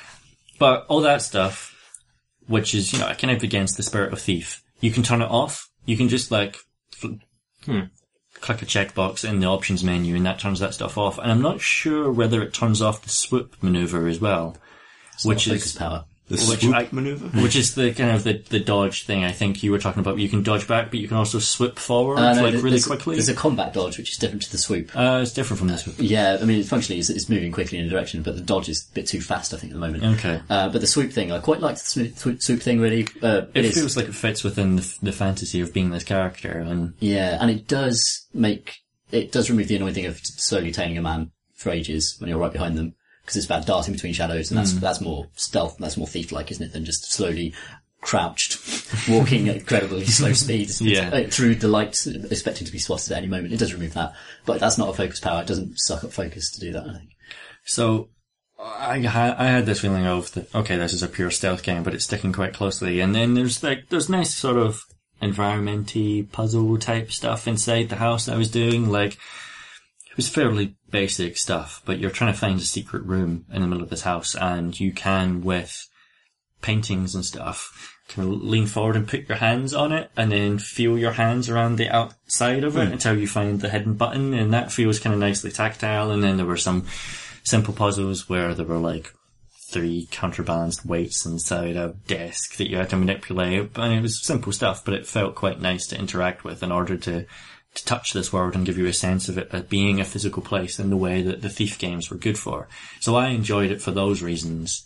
But all that stuff, which is, you know, kind of against the spirit of Thief, you can turn it off. You can just like, Hmm. click a checkbox in the options menu and that turns that stuff off. And I'm not sure whether it turns off the swoop maneuver as well. It's which not is focus power. The which swoop I, maneuver? Which is the kind of the, the dodge thing I think you were talking about. You can dodge back, but you can also swoop forward, Uh, no, like there's, really there's, quickly. There's a combat dodge, which is different to the swoop. Uh, it's different from the swoop. Yeah, I mean, functionally, it's, it's moving quickly in a direction, but the dodge is a bit too fast, I think, at the moment. Okay. Uh, but the swoop thing, I quite like the swoop, swoop, swoop thing, really. Uh, It, it is, feels like it fits within the, the fantasy of being this character, and yeah, and it does make, it does remove the annoying thing of slowly tailing a man for ages when you're right behind them, because it's about darting between shadows, and that's, Mm. that's more stealth, that's more thief-like, isn't it, than just slowly crouched, walking at incredibly slow speeds Yeah. uh, through the light, expecting to be spotted at any moment. It does remove that, but that's not a focus power. It doesn't suck up focus to do that, I think. So, I, ha- I had this feeling of, the, okay, this is a pure stealth game, but it's sticking quite closely. And then there's like, there's nice sort of environment-y puzzle type stuff inside the house I was doing. Like, it was fairly basic stuff, but you're trying to find a secret room in the middle of this house, and you can, with paintings and stuff, kind of lean forward and put your hands on it, and then feel your hands around the outside of it mm. until you find the hidden button, and that feels kind of nicely tactile. And then there were some simple puzzles where there were like three counterbalanced weights inside a desk that you had to manipulate, and it was simple stuff, but it felt quite nice to interact with in order to to touch this world and give you a sense of it as being a physical place in the way that the Thief games were good for. So I enjoyed it for those reasons.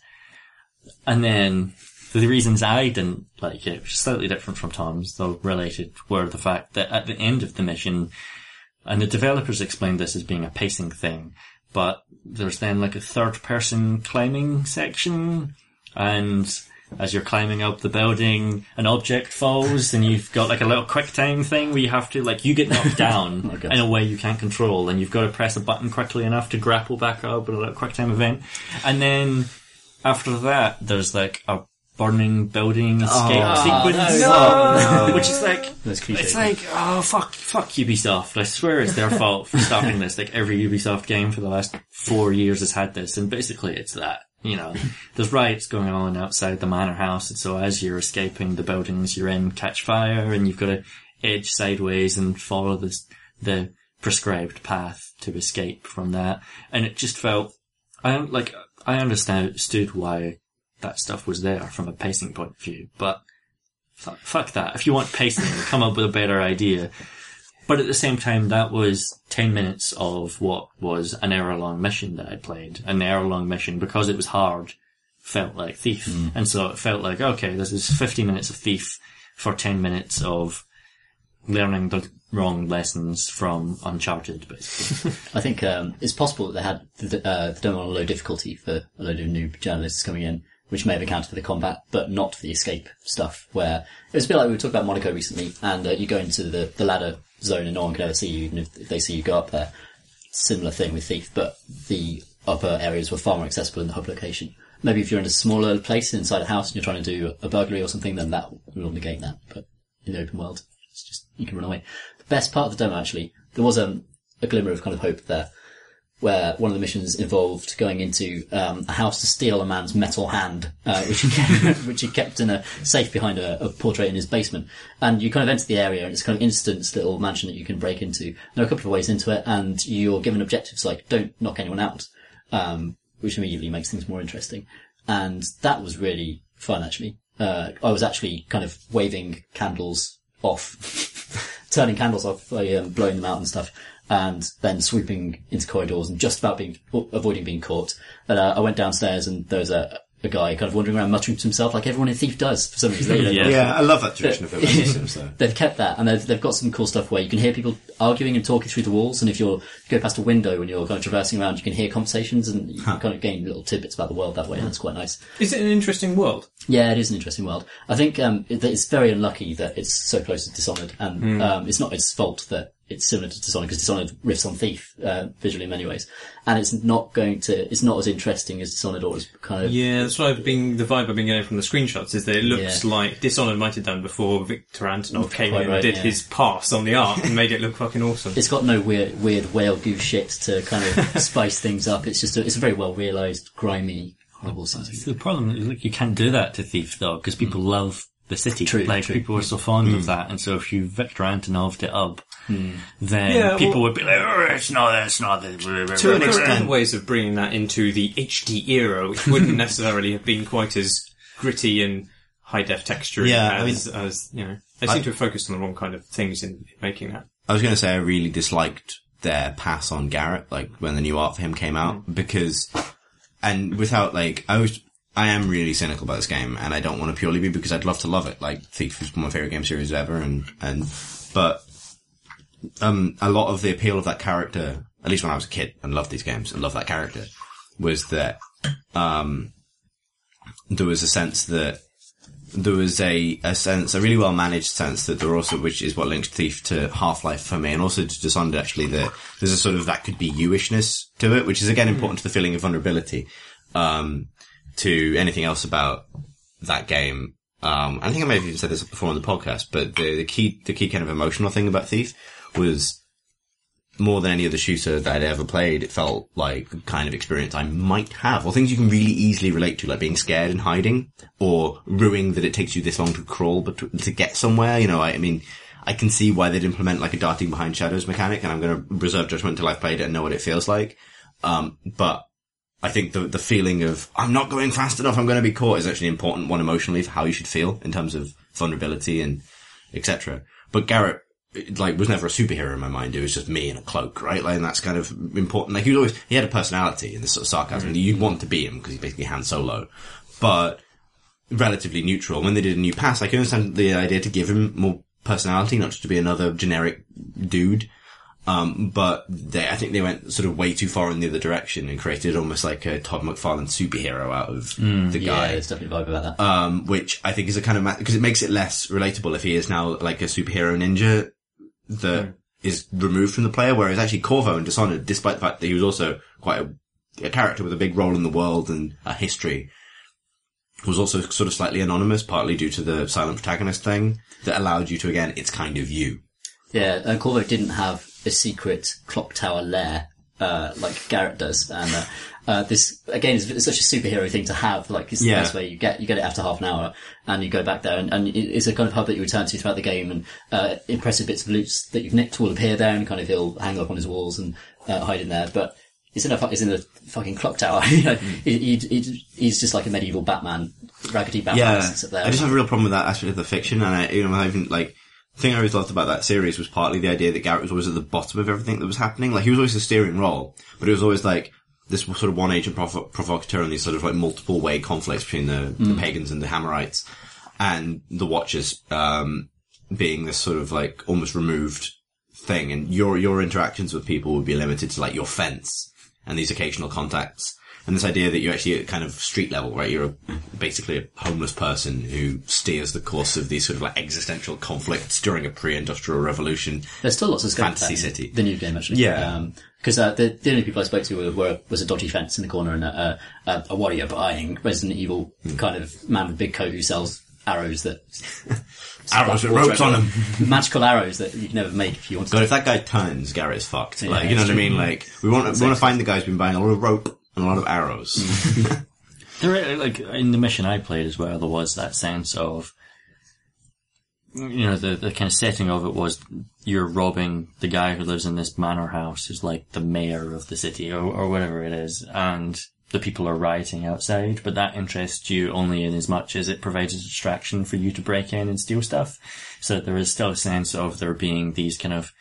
And then the reasons I didn't like it, which is slightly different from Tom's, though related, were the fact that at the end of the mission, and the developers explained this as being a pacing thing, but there's then like a third person climbing section, and as you're climbing up the building, an object falls, and you've got like a little quick time thing where you have to, like, you get knocked down oh, in a way you can't control, and you've got to press a button quickly enough to grapple back up with a little quick time event. And then after that, there's like a burning building escape oh, sequence, no, no. which is like, That's it's like, oh fuck, fuck Ubisoft. I swear it's their fault for starting this. Like every Ubisoft game for the last four years has had this, and basically it's that. You know, there's riots going on outside the manor house, and so as you're escaping the buildings you're in catch fire, and you've got to edge sideways and follow this, the prescribed path to escape from that. And it just felt, I don't, like, I understood why that stuff was there from a pacing point of view, but fuck, fuck that. If you want pacing, come up with a better idea. But at the same time, that was ten minutes of what was an hour-long mission that I played. An hour-long mission, because it was hard, felt like Thief. Mm. And so it felt like, okay, this is fifty minutes of Thief for ten minutes of learning the wrong lessons from Uncharted, basically. I think um, it's possible that they had the, uh, the demo on low difficulty for a load of new journalists coming in, which may have accounted for the combat, but not for the escape stuff, where it was a bit like we were talking about Monaco recently, and uh, you go into the, the ladder zone and no one can ever see you, even if, if they see you go up there. Similar thing with Thief, but the upper areas were far more accessible in the hub location. Maybe if you're in a smaller place inside a house and you're trying to do a burglary or something, then that will negate that. But in the open world, it's just, you can run away. The best part of the demo, actually, there was um, a glimmer of kind of hope there, where one of the missions involved going into um, a house to steal a man's metal hand, uh, which he kept, which he kept in a safe behind a, a portrait in his basement. And you kind of enter the area, and it's kind of instant little mansion that you can break into. There are a couple of ways into it, and you're given objectives like don't knock anyone out, um, which immediately makes things more interesting. And that was really fun, actually. Uh, I was actually kind of waving candles off turning candles off, by um, blowing them out and stuff, and then swooping into corridors and just about being avoiding being caught. But uh, I went downstairs and there was a, a guy kind of wandering around muttering to himself, like everyone in Thief does for some reason. You know, Yeah. Yeah, I love that tradition of film systems, though. They've kept that, and they've, they've got some cool stuff where you can hear people arguing and talking through the walls, and if you're, you go past a window and you're kind of traversing around, you can hear conversations, and you can kind of gain little tidbits about the world that way, and that's quite nice. Is it an interesting world? Yeah, it is an interesting world. I think um, it, it's very unlucky that it's so close to Dishonored, and Mm. um, it's not its fault that it's similar to Dishonored, because Dishonored riffs on Thief uh, visually in many ways, and it's not going to, it's not as interesting as Dishonored, or as kind of Yeah, that's what I've been, the vibe I've been getting from the screenshots is that it looks Yeah. like Dishonored might have done before Victor Antonov came Quite in and right, did yeah. his pass on the art and made it look fucking awesome. It's got no weird, weird whale goo shit to kind of spice things up. It's just, a, it's a very well realised, grimy, horrible season. The problem is, like, you can't do that to Thief, though, because people love the city. True, like, true. people are so fond of that, and so if you Victor Antonov'd it up, then Yeah, people well- would be like, oh, it's not, it's not. To an There are other extent. ways of bringing that into the H D era, which wouldn't necessarily have been quite as gritty and high-def texture Yeah, as, I mean- as, you know, they I- seem to have focused on the wrong kind of things in, in making that. I was going to say I really disliked their pass on Garrett, like when the new art for him came out, because, and without like, I was, I am really cynical about this game, and I don't want to purely be because I'd love to love it. Like Thief is one of my favorite game series ever, and and but um, a lot of the appeal of that character, at least when I was a kid and loved these games and loved that character, was that um, there was a sense that. There was a, a sense, a really well managed sense that there were also, which is what links Thief to Half-Life for me, and also to Dishonored actually, that there's a sort of that could be you-ishness to it, which is again important to the feeling of vulnerability, um, to anything else about that game. Um, I think I may have even said this before on the podcast, but the, the key, the key kind of emotional thing about Thief was more than any other shooter that I'd ever played, it felt like the kind of experience I might have, or things you can really easily relate to, like being scared and hiding, or ruining that it takes you this long to crawl, but to, to get somewhere, you know, I, I mean, I can see why they'd implement like a darting behind shadows mechanic, and I'm going to reserve judgment until I've played it and know what it feels like. Um, but I think the, the feeling of, I'm not going fast enough, I'm going to be caught, is actually an important one emotionally for how you should feel in terms of vulnerability and et cetera. But Garrett, it, like, was never a superhero in my mind. It was just me in a cloak, right? Like, and that's kind of important. Like, he was always, he had a personality and this sort of sarcasm. Mm-hmm. You'd want to be him because he's basically Han Solo. But relatively neutral. When they did a new pass, I can understand the idea to give him more personality, not just to be another generic dude. Um, but they, I think they went sort of way too far in the other direction and created almost like a Todd McFarlane superhero out of mm, the guy. Yeah, there's definitely a vibe about that. Um, which I think is a kind of, because ma- it makes it less relatable if he is now like a superhero ninja that mm. is removed from the player, whereas actually Corvo in Dishonored, despite the fact that he was also quite a, a character with a big role in the world and a history, was also sort of slightly anonymous, partly due to the silent protagonist thing that allowed you to, again, it's kind of you. Yeah, and Corvo didn't have a secret clock tower lair, uh, like Garrett does. And, uh, uh, this, again, is it's such a superhero thing to have. Like, it's yeah. the best way you get, you get it after half an hour and you go back there and, and it's a kind of hub that you return to throughout the game, and, uh, impressive bits of loot that you've nicked will appear there, and kind of he'll hang up on his walls and, uh, hide in there. But it's in a, it's in a fucking clock tower. You know, he, he, he, he's just like a medieval Batman, raggedy Batman. Yeah. Sits up there. I just have a real problem with that aspect of the fiction, and I, you know, I even, like, the thing I always loved about that series was partly the idea that Garrett was always at the bottom of everything that was happening. Like, he was always a steering role, but it was always like this sort of one agent provo- provocateur and these sort of like multiple way conflicts between the, mm. the pagans and the Hammerites, and the Watchers, um, being this sort of like almost removed thing. And your, your interactions with people would be limited to like your fence and these occasional contacts. And this idea that you're actually at kind of street level, right? You're a, basically a homeless person who steers the course of these sort of like existential conflicts during a pre-industrial revolution. There's still lots of scope fantasy for that in city. the new game, actually. Yeah. Because um, uh, the, the only people I spoke to were, were was a dodgy fence in the corner and a, a, a warrior buying Resident Evil mm. kind of man with a big coat who sells arrows that... arrows with ropes on them. Magical arrows that you can never make if you want to. God, if that guy turns, Garrett's fucked. Yeah, like, you know what true. I mean? Like, we want, we want to find the guy who's been buying a lot of rope and a lot of arrows. There, like, in the mission I played as well, there was that sense of, you know, the, the kind of setting of it was you're robbing the guy who lives in this manor house who's like the mayor of the city or, or whatever it is. And the people are rioting outside, but that interests you only in as much as it provides a distraction for you to break in and steal stuff. So there is still a sense of there being these kind of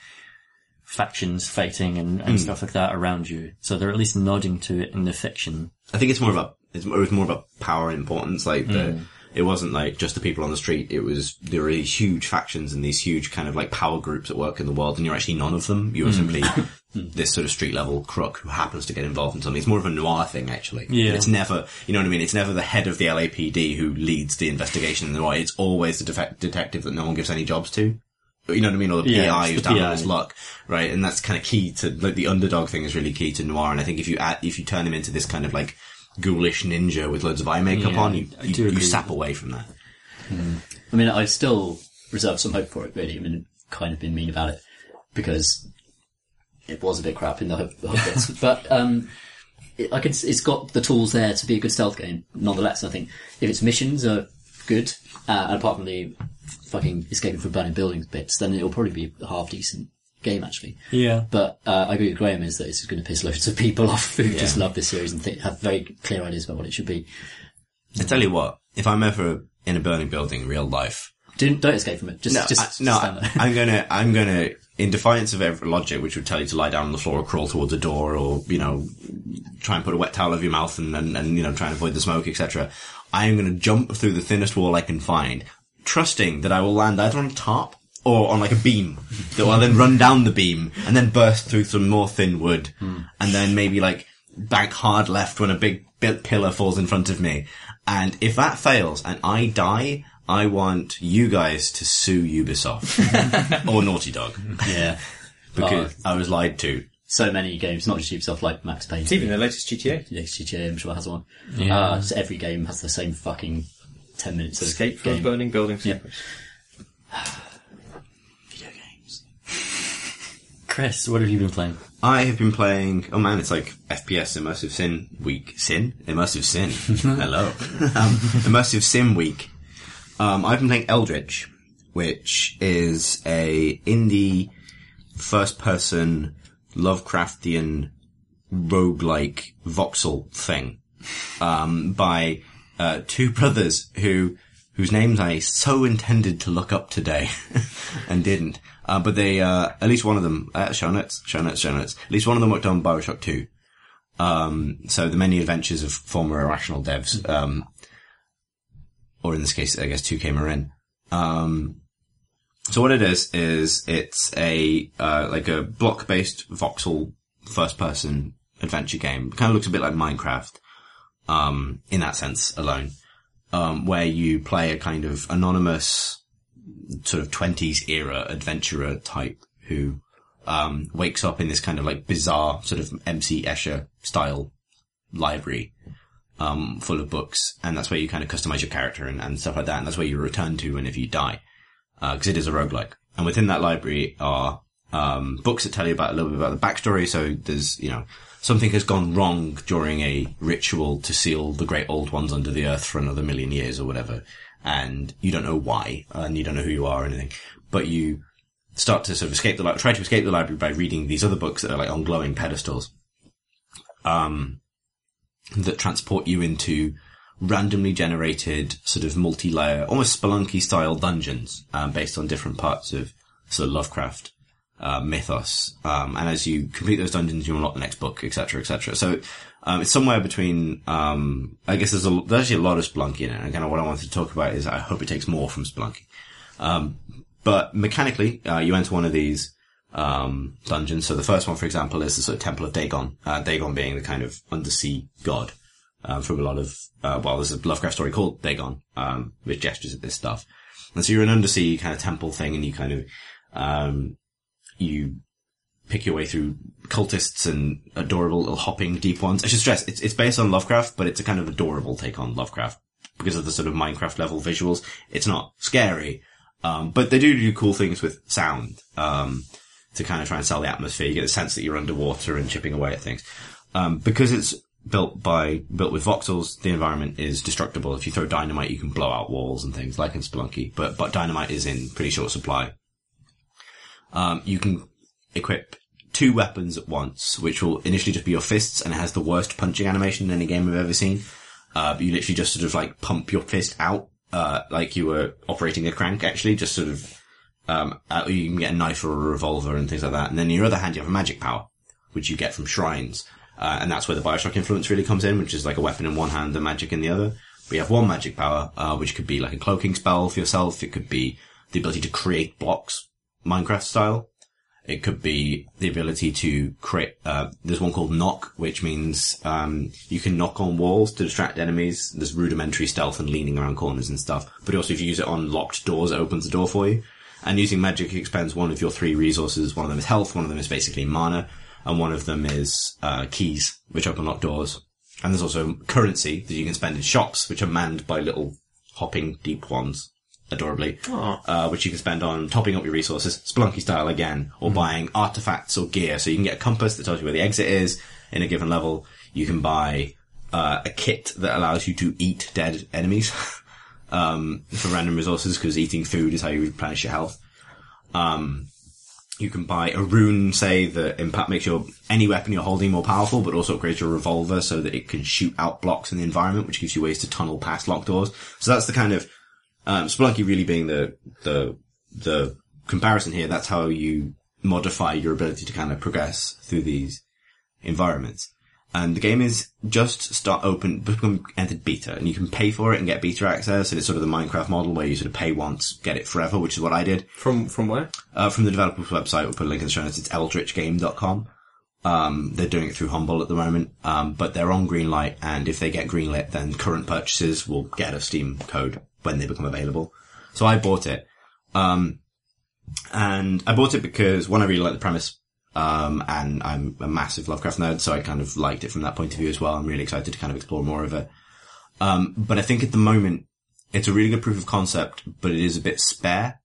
factions fighting and, and mm. stuff like that around you. So they're at least nodding to it in the fiction. I think it's more about, it's more, it was more about power and importance. Like the, mm. it wasn't like just the people on the street. It was, there were these huge factions and these huge kind of like power groups at work in the world, and you're actually none of them. You were mm. simply this sort of street level crook who happens to get involved in something. It's more of a noir thing, actually. Yeah. It's never, you know what I mean? It's never the head of the L A P D who leads the investigation in the noir. It's always the defect- detective that no one gives any jobs to. You know what I mean? Or the yeah, P I who's the down P I. on his luck, right? And that's kind of key to, like, the underdog thing is really key to noir. And I think if you add, if you turn him into this kind of like ghoulish ninja with loads of eye makeup yeah, on, you, you, you sap away from that. Mm. I mean, I still reserve some hope for it, really. I mean, kind of been mean about it because it was a bit crap in the hope, the hope bits. But, um, it, like it's, it's got the tools there to be a good stealth game, nonetheless. I think if its missions are good, uh, and apart from the fucking escaping from burning buildings bits, then it'll probably be a half decent game, actually. Yeah. But, uh, I agree with Graham is that it's going to piss loads of people off who Yeah. just love this series and think, have very clear ideas about what it should be. I tell you what, if I'm ever in a burning building in real life, Don't, don't escape from it. Just, no, just I, no, stand there. I'm gonna, I'm gonna, in defiance of every logic, which would tell you to lie down on the floor or crawl towards a door or, you know, try and put a wet towel over your mouth and, and, and you know, try and avoid the smoke, et cetera. I am gonna jump through the thinnest wall I can find, trusting that I will land either on top or on like a beam that will then run down the beam and then burst through some more thin wood mm. and then maybe like bank hard left when a big pillar falls in front of me. And if that fails and I die, I want you guys to sue Ubisoft or Naughty Dog. Yeah. Because oh, I was lied to. So many games, not just Ubisoft, like Max Payne. It's even the latest G T A. The latest G T A, I'm sure has one. Yeah. Uh, so every game has the same fucking ten minutes of Escape from game. burning buildings. Yeah. Video games. Chris, what have you been playing? I have been playing, oh man, it's like F P S Immersive Sim Week. Sin? Immersive Sin. Hello. um, Immersive Sim Week. Um, I've been playing Eldritch, which is a indie first-person Lovecraftian roguelike voxel thing, um, by, uh, two brothers who, whose names I so intended to look up today and didn't. Uh, but they, uh, at least one of them, uh, show notes, show notes, show notes. At least one of them worked on Bioshock two. Um, so the many adventures of former Irrational devs, um, or in this case, I guess two K Marin. Um, so what it is, is it's a, uh, like a block-based voxel first-person adventure game. It kind of looks a bit like Minecraft, um, in that sense alone, um, where you play a kind of anonymous, sort of twenties era adventurer type who, um, wakes up in this kind of like bizarre sort of M C Escher style library, um, full of books. And that's where you kind of customize your character and, and stuff like that. And that's where you return to whenever you die. Uh, cause it is a roguelike. And within that library are, um, books that tell you about a little bit about the backstory. So there's, you know, something has gone wrong during a ritual to seal the great old ones under the earth for another million years or whatever. And you don't know why, and you don't know who you are or anything. But you start to sort of escape the library, try to escape the library by reading these other books that are like on glowing pedestals, um, that transport you into randomly generated sort of multi-layer, almost Spelunky style dungeons, um, based on different parts of sort of Lovecraft, uh, mythos. Um, and as you complete those dungeons, you unlock the next book, et cetera, et cetera. So, um, it's somewhere between, um, I guess there's a, there's actually a lot of Spelunky in it. And kind of what I wanted to talk about is I hope it takes more from Spelunky. Um, but mechanically, uh, you enter one of these, um, dungeons. So the first one, for example, is the sort of Temple of Dagon, uh, Dagon being the kind of undersea god, um, from a lot of, uh, well, there's a Lovecraft story called Dagon, um, which gestures at this stuff. And so you're an undersea kind of temple thing and you kind of, um, you pick your way through cultists and adorable little hopping deep ones. I should stress, it's, it's based on Lovecraft, but it's a kind of adorable take on Lovecraft because of the sort of Minecraft level visuals. It's not scary, um, but they do do cool things with sound, um, to kind of try and sell the atmosphere. You get the sense that you're underwater and chipping away at things. Um, because it's built by, built with voxels, the environment is destructible. If you throw dynamite, you can blow out walls and things like in Spelunky, but, but dynamite is in pretty short supply. Um, you can equip two weapons at once, which will initially just be your fists, and it has the worst punching animation in any game I've ever seen. Uh, you literally just sort of like pump your fist out, uh, like you were operating a crank, actually, just sort of, um, out, you can get a knife or a revolver and things like that. And then in your other hand, you have a magic power, which you get from shrines. Uh, and that's where the Bioshock influence really comes in, which is like a weapon in one hand and magic in the other. But you have one magic power, uh, which could be like a cloaking spell for yourself. It could be the ability to create blocks, Minecraft style. It could be the ability to create, uh, there's one called knock, which means, um, you can knock on walls to distract enemies. There's rudimentary stealth and leaning around corners and stuff. But also if you use it on locked doors, it opens the door for you. And using magic expends one of your three resources. One of them is health, one of them is basically mana, and one of them is, uh, keys, which open locked doors. And there's also currency that you can spend in shops, which are manned by little hopping deep ones. Adorably, uh, which you can spend on topping up your resources, Spelunky style again, or mm-hmm. buying artifacts or gear. So you can get a compass that tells you where the exit is in a given level. You can buy uh, a kit that allows you to eat dead enemies um, for random resources, because eating food is how you replenish your health. Um, you can buy a rune, say, that impact makes your any weapon you're holding more powerful, but also upgrades your revolver so that it can shoot out blocks in the environment, which gives you ways to tunnel past locked doors. So that's the kind of Um, Spelunky really being the, the, the comparison here. That's how you modify your ability to kind of progress through these environments. And the game is just start open, become entered beta, and you can pay for it and get beta access. And it's sort of the Minecraft model where you sort of pay once, get it forever, which is what I did. From, from where? Uh, from the developer's website. We'll put a link in the show notes. It's eldritch game dot com. Um, they're doing it through Humble at the moment, um, but they're on Greenlight, and if they get greenlit, then current purchases will get a Steam code when they become available. So I bought it. Um, and I bought it because, one, I really like the premise, um, and I'm a massive Lovecraft nerd, so I kind of liked it from that point of view as well. I'm really excited to kind of explore more of it. Um, but I think at the moment, it's a really good proof of concept, but it is a bit spare,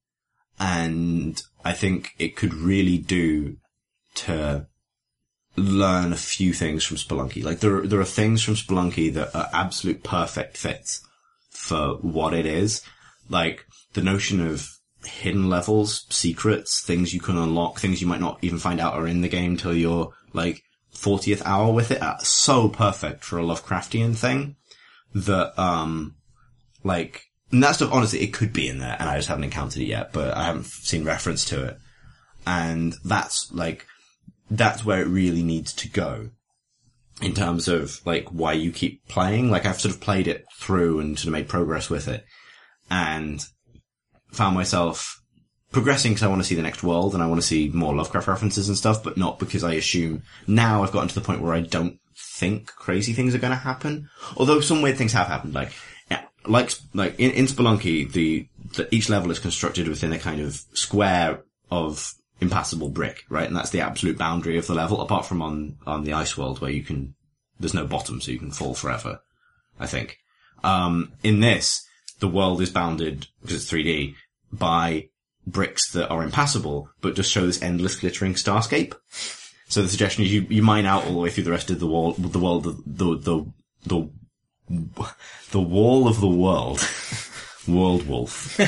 and I think it could really do to learn a few things from Spelunky. Like, there, there are things from Spelunky that are absolute perfect fits for what it is. Like, the notion of hidden levels, secrets, things you can unlock, things you might not even find out are in the game till your, like, fortieth hour with it, are so perfect for a Lovecraftian thing that, um, like, and that stuff, honestly, it could be in there, and I just haven't encountered it yet, but I haven't seen reference to it. And that's, like, that's where it really needs to go in terms of, like, why you keep playing. Like, I've sort of played it through and sort of made progress with it and found myself progressing because I want to see the next world and I want to see more Lovecraft references and stuff, but not because I assume now I've gotten to the point where I don't think crazy things are going to happen. Although some weird things have happened. Like, like, like in, in Spelunky, the, the, each level is constructed within a kind of square of impassable brick, right? And that's the absolute boundary of the level, apart from on, on the Ice World where you can, there's no bottom, so you can fall forever, I think. Um, in this, the world is bounded, because it's three D, by bricks that are impassable, but just show this endless glittering starscape. So the suggestion is you, you mine out all the way through the rest of the wall, the world, the, the, the, the, the wall of the world. World Wolf.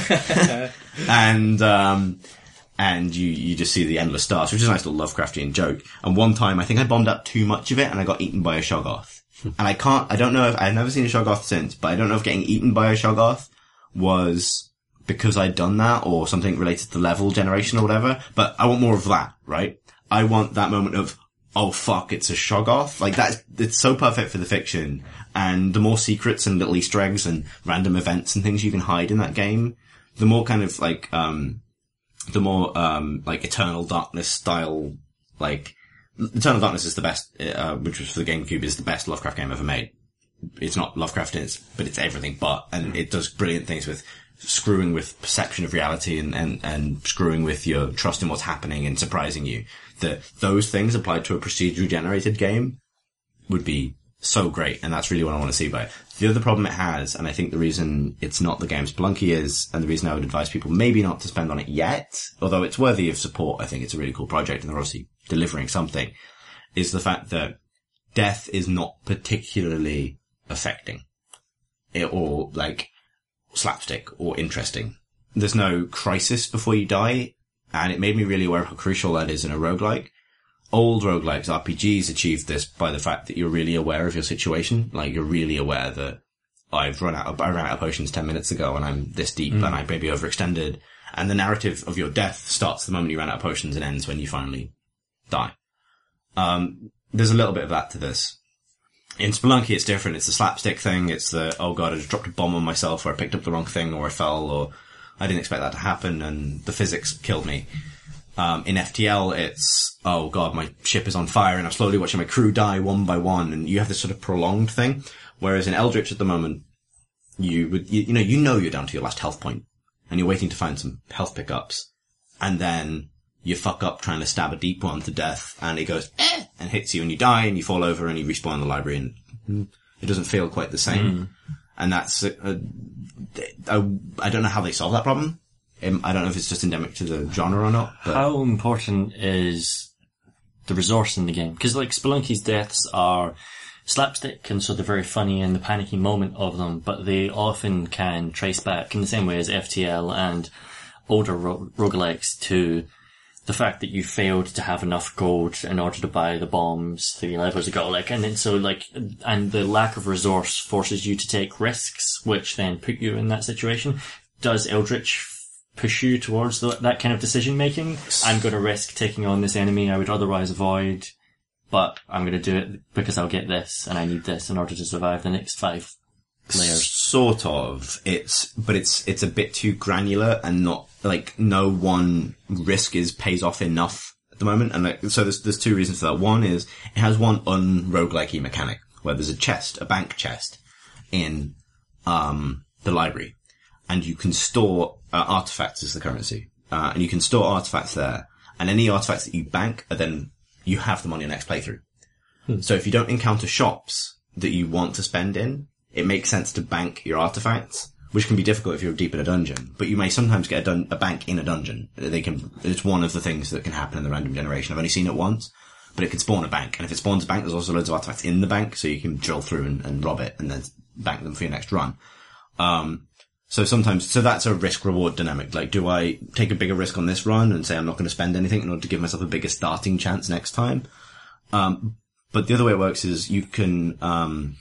and, um, And you, you just see the endless stars, which is a nice little Lovecraftian joke. And one time, I think I bombed up too much of it, and I got eaten by a Shoggoth. and I can't, I don't know if, I've never seen a Shoggoth since, but I don't know if getting eaten by a Shoggoth was because I'd done that, or something related to level generation or whatever. But I want more of that, right? I want that moment of, oh fuck, it's a Shoggoth. Like, that's, it's so perfect for the fiction. And the more secrets and little Easter eggs and random events and things you can hide in that game, the more kind of, like, um, the more, um, like, Eternal Darkness style, like, Eternal Darkness is the best, uh, which was for the GameCube, is the best Lovecraft game ever made. It's not Lovecraftian, it's, but it's everything but, and it does brilliant things with screwing with perception of reality and, and, and screwing with your trust in what's happening and surprising you. That those things applied to a procedurally generated game would be so great, and that's really what I want to see by it. The other problem it has, and I think the reason it's not the game Spelunky is, and the reason I would advise people maybe not to spend on it yet, although it's worthy of support, I think it's a really cool project and they're obviously delivering something, is the fact that death is not particularly affecting. It, or, like, slapstick or interesting. There's no crisis before you die, and it made me really aware of how crucial that is in a roguelike. old roguelikes, R P Gs achieved this by the fact that you're really aware of your situation. Like, you're really aware that I've run out of, I ran out of potions ten minutes ago and I'm this deep mm. and I maybe overextended. And the narrative of your death starts the moment you ran out of potions and ends when you finally die. Um, there's a little bit of that to this. In Spelunky, it's different. It's the slapstick thing. It's the, oh god, I just dropped a bomb on myself, or I picked up the wrong thing, or I fell, or I didn't expect that to happen, and the physics killed me. Um, in F T L, it's, oh god, my ship is on fire, and I'm slowly watching my crew die one by one, and you have this sort of prolonged thing. Whereas in Eldritch at the moment, you would, you, you know, you know you're down to your last health point, and you're waiting to find some health pickups, and then you fuck up trying to stab a deep one to death, and it goes, eh, and hits you, and you die, and you fall over, and you respawn in the library, and it doesn't feel quite the same. Mm. And that's, uh, I, I don't know how they solve that problem. I don't know if it's just endemic to the genre or not. But how important is the resource in the game? Because, like, Spelunky's deaths are slapstick, and so they're very funny in the panicky moment of them, but they often can trace back in the same way as F T L and older ro- roguelikes to the fact that you failed to have enough gold in order to buy the bombs three levels ago. Like, and then so, like, and the lack of resource forces you to take risks, which then put you in that situation. Does Eldritch push you towards the, that kind of decision making? I'm going to risk taking on this enemy I would otherwise avoid, but I'm going to do it because I'll get this, and I need this in order to survive the next five layers. Sort of. It's, but it's, it's a bit too granular, and not, like, no one risk is, pays off enough at the moment. And like, so there's, there's two reasons for that. One is, it has one un-roguelike-y mechanic, where there's a chest, a bank chest, in, um, the library. And you can store, uh, artifacts as the currency. Uh, and you can store artifacts there. And any artifacts that you bank are then, you have them on your next playthrough. Hmm. So if you don't encounter shops that you want to spend in, it makes sense to bank your artifacts, which can be difficult if you're deep in a dungeon. But you may sometimes get a, dun- a bank in a dungeon. They can, it's one of the things that can happen in the random generation. I've only seen it once, but it can spawn a bank. And if it spawns a bank, there's also loads of artifacts in the bank, so you can drill through and, and rob it and then bank them for your next run. Um, so sometimes, so that's a risk-reward dynamic. Like, do I take a bigger risk on this run and say I'm not going to spend anything in order to give myself a bigger starting chance next time? Um, but the other way it works is you can, um,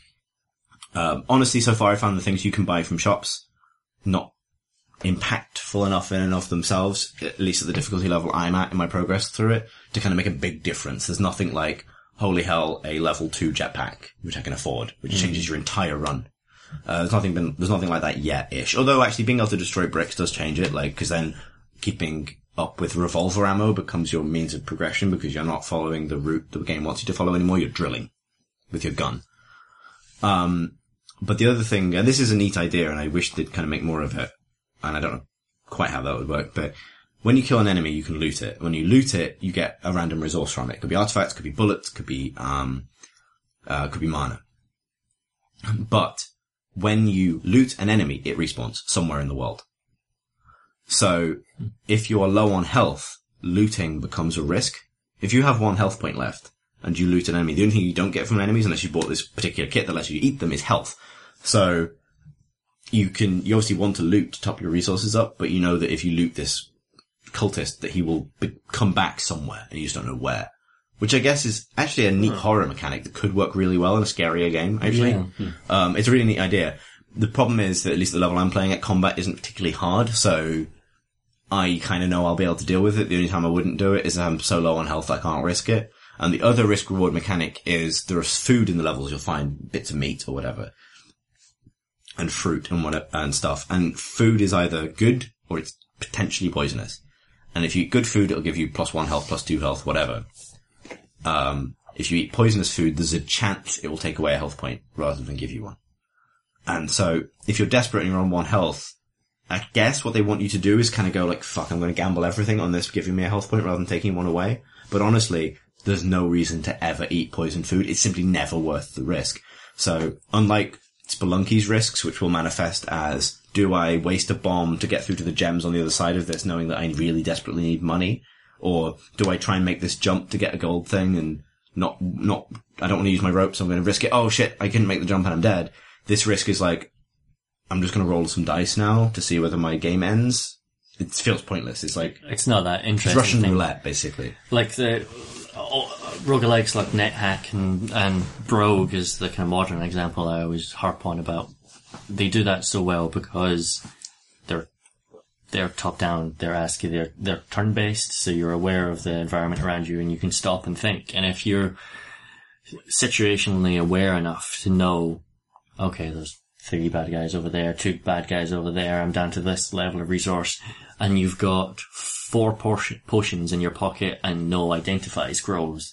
Um, honestly, so far I found the things you can buy from shops not impactful enough in and of themselves, at least at the difficulty level I'm at in my progress through it, to kind of make a big difference. There's nothing like, holy hell, a level two jetpack, which I can afford, which mm. changes your entire run. Uh, there's nothing been, there's nothing like that yet-ish. Although actually being able to destroy bricks does change it, like, cause then keeping up with revolver ammo becomes your means of progression because you're not following the route the game wants you to follow anymore, you're drilling with your gun. Um, But the other thing, and this is a neat idea, and I wish they'd kind of make more of it, and I don't know quite how that would work, but when you kill an enemy, you can loot it. When you loot it, you get a random resource from it. It could be artifacts, could be bullets, could be, um, uh, could be mana. But when you loot an enemy, it respawns somewhere in the world. So, if you are low on health, looting becomes a risk. If you have one health point left, and you loot an enemy, the only thing you don't get from enemies, unless you bought this particular kit that lets you eat them, is health. So, you can, you obviously want to loot to top your resources up, but you know that if you loot this cultist, that he will be, come back somewhere, and you just don't know where. Which I guess is actually a neat oh. horror mechanic that could work really well in a scarier game, actually. Yeah. Hmm. Um, it's a really neat idea. The problem is that at least the level I'm playing at, combat isn't particularly hard, so I kind of know I'll be able to deal with it. The only time I wouldn't do it is if I'm so low on health I can't risk it. And the other risk-reward mechanic is there is food in the levels. You'll find bits of meat or whatever. And fruit and whatever, and stuff. And food is either good or it's potentially poisonous. And if you eat good food, it'll give you plus one health, plus two health, whatever. Um, if you eat poisonous food, there's a chance it will take away a health point rather than give you one. And so, if you're desperate and you're on one health, I guess what they want you to do is kind of go like, fuck, I'm going to gamble everything on this giving me a health point rather than taking one away. But honestly, there's no reason to ever eat poison food. It's simply never worth the risk. So, unlike Spelunky's risks, which will manifest as, do I waste a bomb to get through to the gems on the other side of this, knowing that I really desperately need money? Or do I try and make this jump to get a gold thing and not, not, I don't want to use my rope, so I'm going to risk it. Oh shit, I couldn't make the jump and I'm dead. This risk is like, I'm just going to roll some dice now to see whether my game ends. It feels pointless. It's like, it's not that interesting. It's Russian thing. roulette, basically. Like the, roguelikes like NetHack and, and Brogue is the kind of modern example I always harp on about. They do that so well because they're they're top down, they're ASCII, they're they're turn based, so you're aware of the environment around you and you can stop and think. And if you're situationally aware enough to know, okay, there's three bad guys over there, two bad guys over there, I'm down to this level of resource, and you've got four portion, potions in your pocket and no identify scrolls,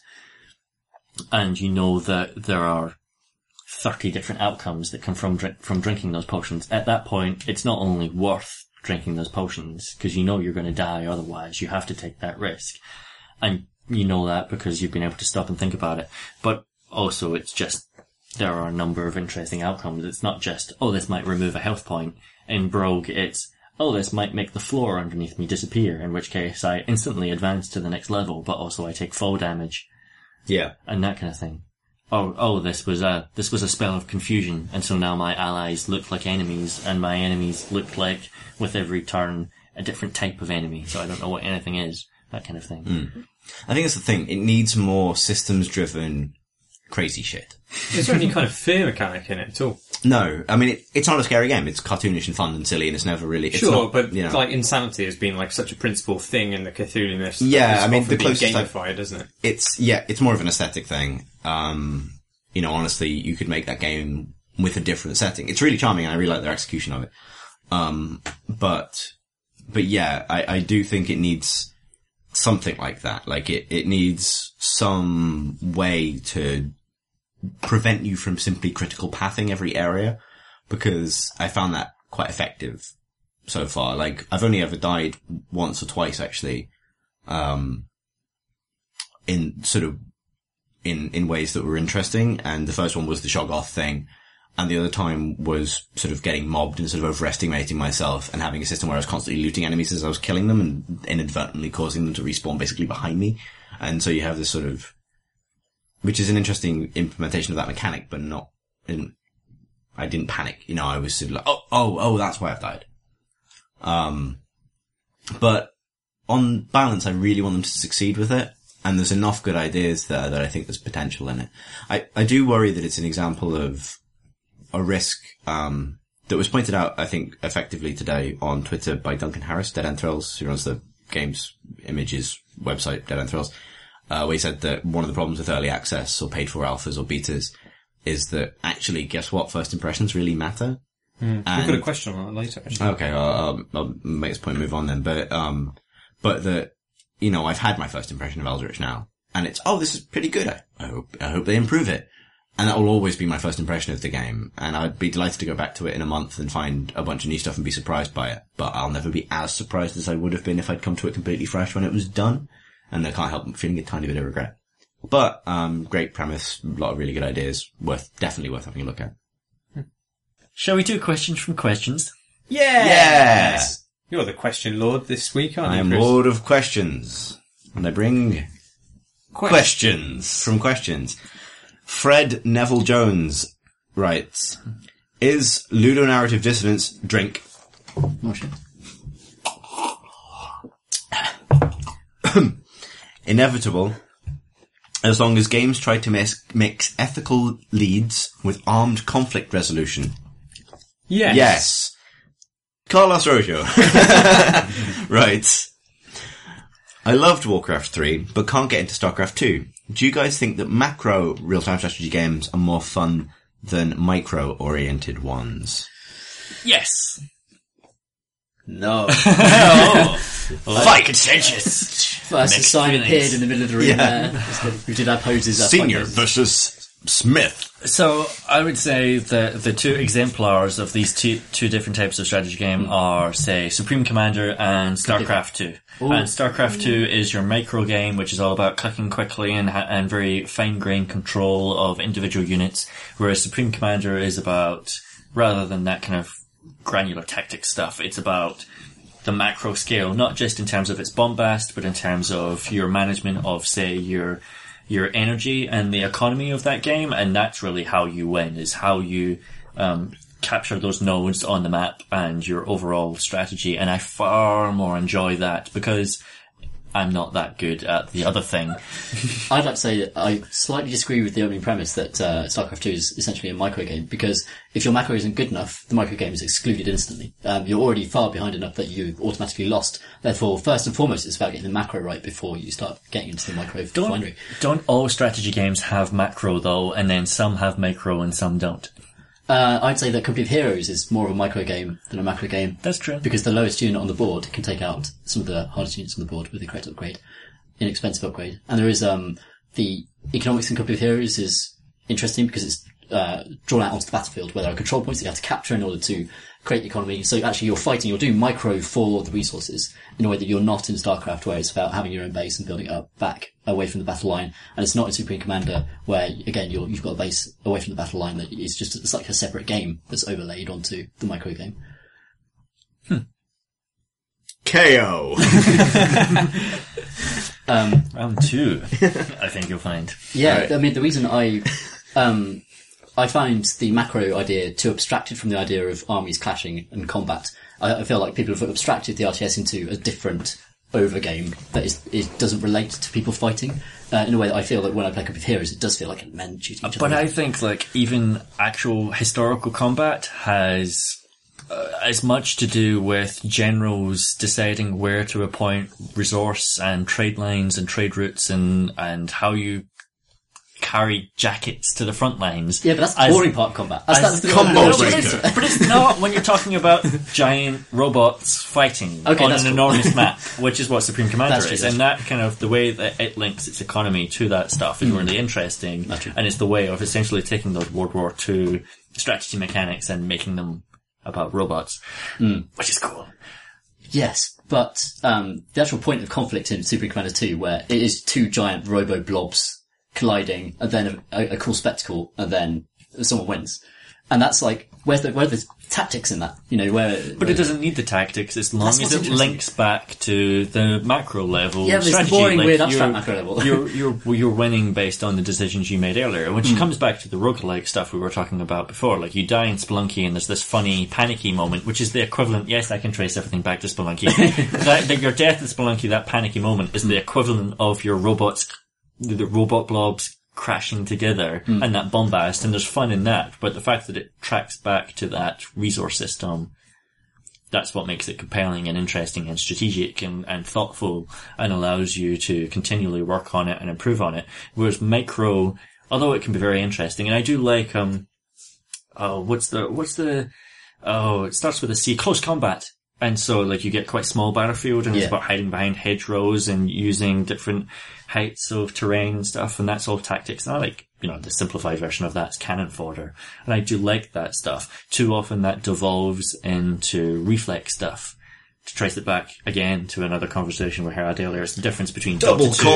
and you know that there are thirty different outcomes that come from drink, from drinking those potions. At that point, it's not only worth drinking those potions, because you know you're going to die otherwise, you have to take that risk. And you know that because you've been able to stop and think about it. But also, it's just, there are a number of interesting outcomes. It's not just, oh, this might remove a health point. In Brogue, it's, oh, this might make the floor underneath me disappear, in which case I instantly advance to the next level, but also I take fall damage. Yeah. And that kind of thing. Oh, oh, this was a, this was a spell of confusion, and so now my allies look like enemies, and my enemies look like, with every turn, a different type of enemy, so I don't know what anything is. That kind of thing. Mm. I think that's the thing. It needs more systems-driven crazy shit. Is there any kind of fear mechanic in it at all? No. I mean, it, it's not a scary game. It's cartoonish and fun and silly, and it's never really... It's sure, not, but you know, like insanity has been like such a principal thing in the Cthulhu myths. Yeah, I mean, the being closest gamified, I've, isn't it? It's, yeah, it's more of an aesthetic thing. Um, you know, honestly, you could make that game with a different setting. It's really charming, and I really like their execution of it. Um, but, but yeah, I, I do think it needs something like that. Like, it, it needs some way to prevent you from simply critical pathing every area, because I found that quite effective so far. Like, I've only ever died once or twice, actually, um, in sort of, in, in ways that were interesting. And the first one was the Shoggoth thing. And the other time was sort of getting mobbed and sort of overestimating myself and having a system where I was constantly looting enemies as I was killing them and inadvertently causing them to respawn basically behind me. And so you have this sort of, which is an interesting implementation of that mechanic, but not, in, I didn't panic. You know, I was sort of like, oh, oh, oh, that's why I've died. Um, but on balance, I really want them to succeed with it. And there's enough good ideas there that I think there's potential in it. I, I do worry that it's an example of a risk, um, that was pointed out, I think, effectively today on Twitter by Duncan Harris, Dead End Thrills, who runs the games images website, Dead End Thrills, uh, where he said that one of the problems with early access or paid for alphas or betas is that actually, guess what? First impressions really matter. Mm. We've got a question on that later, actually. Okay, I'll, I'll, I'll make this point and move on then. But, um, but that, you know, I've had my first impression of Eldritch now, and it's, oh, this is pretty good. I, I hope, I hope they improve it. And that will always be my first impression of the game, and I'd be delighted to go back to it in a month and find a bunch of new stuff and be surprised by it. But I'll never be as surprised as I would have been if I'd come to it completely fresh when it was done, and I can't help feeling a tiny bit of regret. But, um, great premise, a lot of really good ideas, worth, definitely worth having a look at. Shall we do questions from questions? Yeah! Yes! You're the question lord this week, aren't I you, am Chris? Lord of Questions, and I bring Question. questions from questions. Fred Neville Jones writes, is ludonarrative dissonance drink? Oh, shit. Inevitable, as long as games try to mix, mix ethical leads with armed conflict resolution? Yes. Yes. Carlos Rojo writes, I loved Warcraft three, but can't get into StarCraft two. Do you guys think that macro real-time strategy games are more fun than micro-oriented ones? Yes. No. Oh. Fight! Contentious! First, Mixed Simon feelings. appeared in the middle of the room Yeah. there. We did our poses. our Senior poses. versus Smith. So I would say the the two exemplars of these two two different types of strategy game are, say, Supreme Commander and StarCraft two. Ooh. And StarCraft two is your micro game, which is all about clicking quickly and ha- and very fine-grained control of individual units, whereas Supreme Commander is about, rather than that kind of granular tactics stuff, it's about the macro scale, not just in terms of its bombast, but in terms of your management of, say, your your energy and the economy of that game, and that's really how you win, is how you um, capture those nodes on the map and your overall strategy. And I far more enjoy that, because I'm not that good at the other thing. I'd like to say that I slightly disagree with the opening premise that uh, StarCraft two is essentially a micro game, because if your macro isn't good enough, the micro game is excluded instantly. Um, you're already far behind enough that you automatically lost. Therefore, first and foremost, it's about getting the macro right before you start getting into the micro Don't, finery. don't all strategy games have macro though, and then some have macro and some don't? Uh, I'd say that Company of Heroes is more of a micro game than a macro game. That's true. Because the lowest unit on the board can take out some of the hardest units on the board with the correct upgrade. Inexpensive upgrade. And there is, um, the economics in Company of Heroes is interesting because it's, uh, drawn out onto the battlefield where there are control points that you have to capture in order to create the economy. So actually you're fighting, you're doing micro for the resources in a way that you're not in StarCraft, where it's about having your own base and building it up back away from the battle line. And it's not in Supreme Commander where, again, you're, you've got a base away from the battle line that is just, it's like a separate game that's overlaid onto the micro game. Hmm. K O. Um, Round two, I think you'll find. yeah, Right. I mean, the reason I, um, I find the macro idea too abstracted from the idea of armies clashing and combat. I, I feel like people have abstracted the R T S into a different overgame that is, it doesn't relate to people fighting, uh, in a way that I feel that when I play Company of Heroes, it does feel like men shooting each But other. I think, like, even actual historical combat has uh, as much to do with generals deciding where to appoint resource and trade lines and trade routes and, and how you carry jackets to the front lines. Yeah, but that's the as- boring part of combat. That's, as- that's the combo No, but breaker. it's, but it's not when you're talking about giant robots fighting Okay, on that's an cool. enormous map, which is what Supreme Commander That's true, is. that's And that kind of, the way that it links its economy to that stuff is really interesting. That's true. And it's the way of essentially taking those World War Two strategy mechanics and making them about robots, which is cool. Yes, but um, the actual point of conflict in Supreme Commander two, where it is two giant robo blobs colliding, and then a, a cool spectacle, and then someone wins. And that's like, where's the, where are the tactics in that? You know, where... But it doesn't need the tactics as long That's as what's it interesting. links back to the macro level Yeah, but it's the strategy. boring, Like, weird, abstract you're- macro level. you're, you're, well, you're winning based on the decisions you made earlier, which Hmm. comes back to the roguelike stuff we were talking about before. Like, you die in Spelunky and there's this funny, panicky moment, which is the equivalent, yes, I can trace everything back to Spelunky. that, that your death in Spelunky, that panicky moment, is the equivalent of your robots, the robot blobs crashing together Hmm. and that bombast, and there's fun in that, but the fact that it tracks back to that resource system, that's what makes it compelling and interesting and strategic and, and thoughtful, and allows you to continually work on it and improve on it. Whereas micro, although it can be very interesting, and I do like, um, oh, what's the, what's the, oh, it starts with a C, close combat. And so, like, you get quite small battlefield, and it's Yeah. about hiding behind hedgerows and using different heights of terrain and stuff, and that's all tactics. And I like, you know, the simplified version of that's cannon fodder. And I do like that stuff. Too often that devolves into reflex stuff. To trace it back again to another conversation we had earlier, it's the difference between Double Dota two.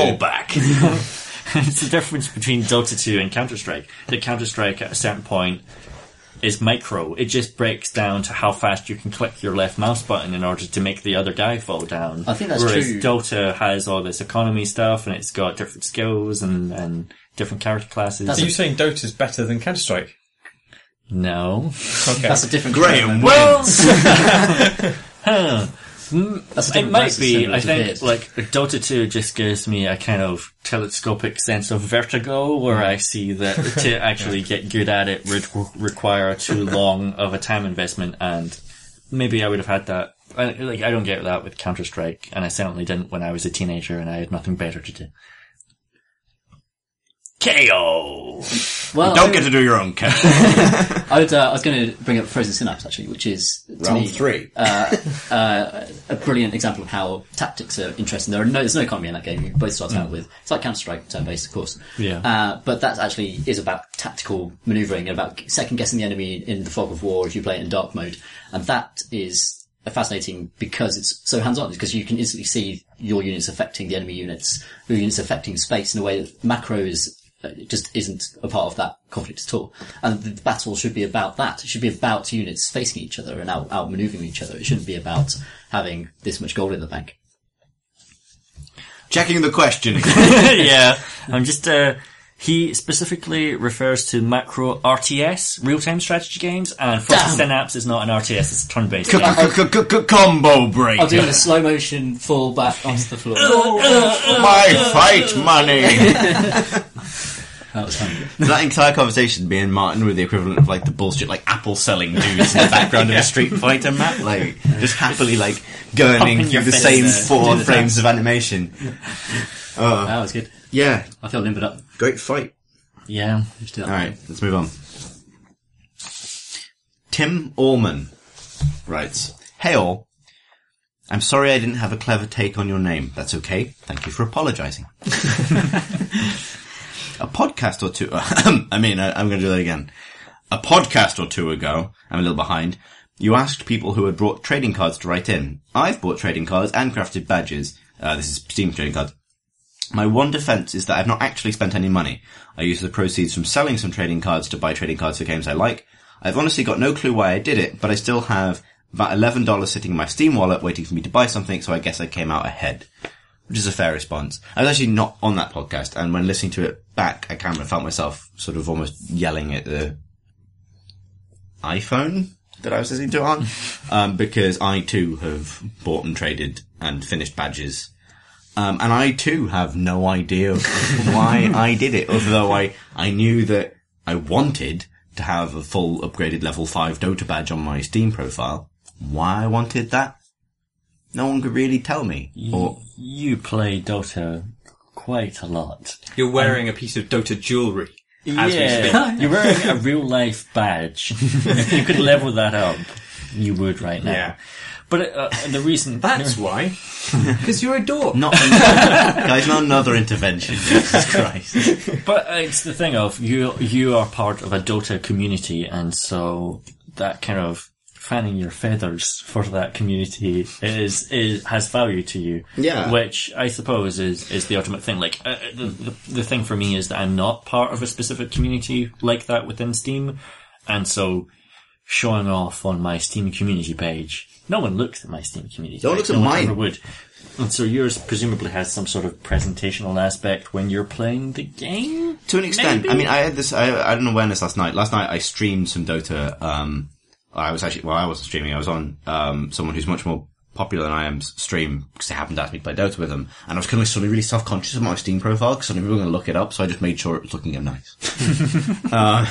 callback. It's the difference between Dota two and Counter-Strike. That Counter-Strike at a certain point is micro. It just breaks down to how fast you can click your left mouse button in order to make the other guy fall down. I think that's Whereas true. Dota has all this economy stuff, and it's got different skills and, and different character classes. Are you saying Dota's better than Counter-Strike? No. Okay. That's a different... Graham Well, wins. huh. That's a It different might versus be. similar I to think Beard. like Dota two just gives me a kind of telescopic sense of vertigo, where I see that to actually get good at it would require too long of a time investment, and maybe I would have had that. I, like I don't get that with Counter Strike, and I certainly didn't when I was a teenager and I had nothing better to do. K O. Well, Don't I, get to do your own count. I, would, uh, I was going to bring up Frozen Synapse, actually, which is, to Round me, three. uh, uh, a brilliant example of how tactics are interesting. There are no, there's no economy in that game. You both start out with, it's like Counter-Strike, turn-based, of course. Yeah. Uh, but that actually is about tactical maneuvering and about second-guessing the enemy in the fog of war if you play it in dark mode. And that is fascinating because it's so hands-on, because you can instantly see your units affecting the enemy units, your units affecting space in a way that macro is it just isn't a part of that conflict at all. And the battle should be about that. It should be about units facing each other and out, out maneuvering each other. It shouldn't be about having this much gold in the Checking the question. Yeah, I'm just uh, He specifically refers to macro R T S, real-time strategy games, and Frosty Synapse is not an R T S, it's turn-based. Combo breaker. I'll do the slow motion fall back onto the floor. My fight money. That was funny. That entire conversation being Martin with the equivalent of like the bullshit like Apple selling dudes in the background of a Street Fighter map, like just happily like going through the same four frames of animation. Oh, That was good. yeah, I feel limbered up. great fight. Yeah. Just do that. All right, let's move on. Tim Allman writes, "Hey all, I'm sorry I didn't have a clever take on your name. That's okay. Thank you for apologising." A podcast or two, I mean, I, I'm going to do that again. A podcast or two ago, I'm a little behind, you asked people who had brought trading cards to write in. I've bought trading cards and crafted badges. Uh, this is Steam trading cards. My one defense is that I've not actually spent any money. I used the proceeds from selling some trading cards to buy trading cards for games I like. I've honestly got no clue why I did it, but I still have about eleven dollars sitting in my Steam wallet waiting for me to buy something, so I guess I came out ahead. Which is a fair response. I was actually not on that podcast, and when listening to it back, I kind of felt myself sort of almost yelling at the iPhone that I was listening to it on, um, because I too have bought and traded and finished badges. Um, and I too have no idea why I did it, although I, I knew that I wanted to have a full upgraded level five Dota badge on my Steam profile. Why I wanted that? No one could really tell me. You, Or, you play Dota quite a lot. You're wearing a piece of Dota jewellery. As we speak. Yeah, you're wearing a real life badge. If you could level that up, you would right now. Yeah. But uh, the reason... That's why. Because you're a dork. not, guys, not another intervention. Jesus Christ. But uh, it's the thing of, you you are part of a Dota community, and so that kind of fanning your feathers for that community is, is has value to you. Yeah. Which I suppose is, is the ultimate thing. Like, uh, the, the, the thing for me is that I'm not part of a specific community like that within Steam, and so showing off on my Steam community page, no one looks at my Steam community No one page. looks at no one mine. ever would. And so yours presumably has some sort of presentational aspect when you're playing the game? To an extent. Maybe? I mean, I had this, I, I had an awareness last night. Last night I streamed some Dota, um, I was actually, well, I wasn't streaming. I was on, um, someone who's much more popular than I am stream because they happened to ask me to play Dota with them. And I was kind of suddenly really self-conscious of my Steam profile because suddenly people were going to look it up. So I just made sure it was looking nice. uh,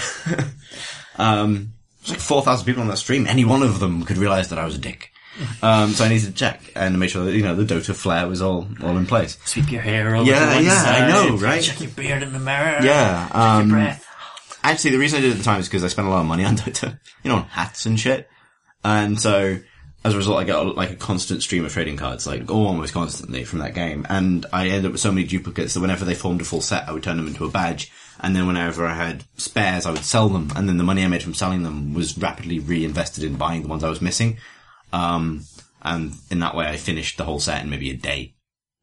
um, there's like four thousand people on that stream. Any one of them could realize that I was a dick. Um, so I needed to check and make sure that, you know, the Dota flair was all, all in place. Sweep your hair over Yeah, to one yeah, side. I know, right? Check your beard in the mirror. Yeah, Check um, your breath. Actually, the reason I did it at the time is because I spent a lot of money on Dota, you know, on hats and shit. And so, as a result, I got like a constant stream of trading cards, like almost constantly from that game. And I ended up with so many duplicates that whenever they formed a full set, I would turn them into a badge. And then whenever I had spares, I would sell them. And then the money I made from selling them was rapidly reinvested in buying the ones I was missing. Um, and in that way, I finished the whole set in maybe a day,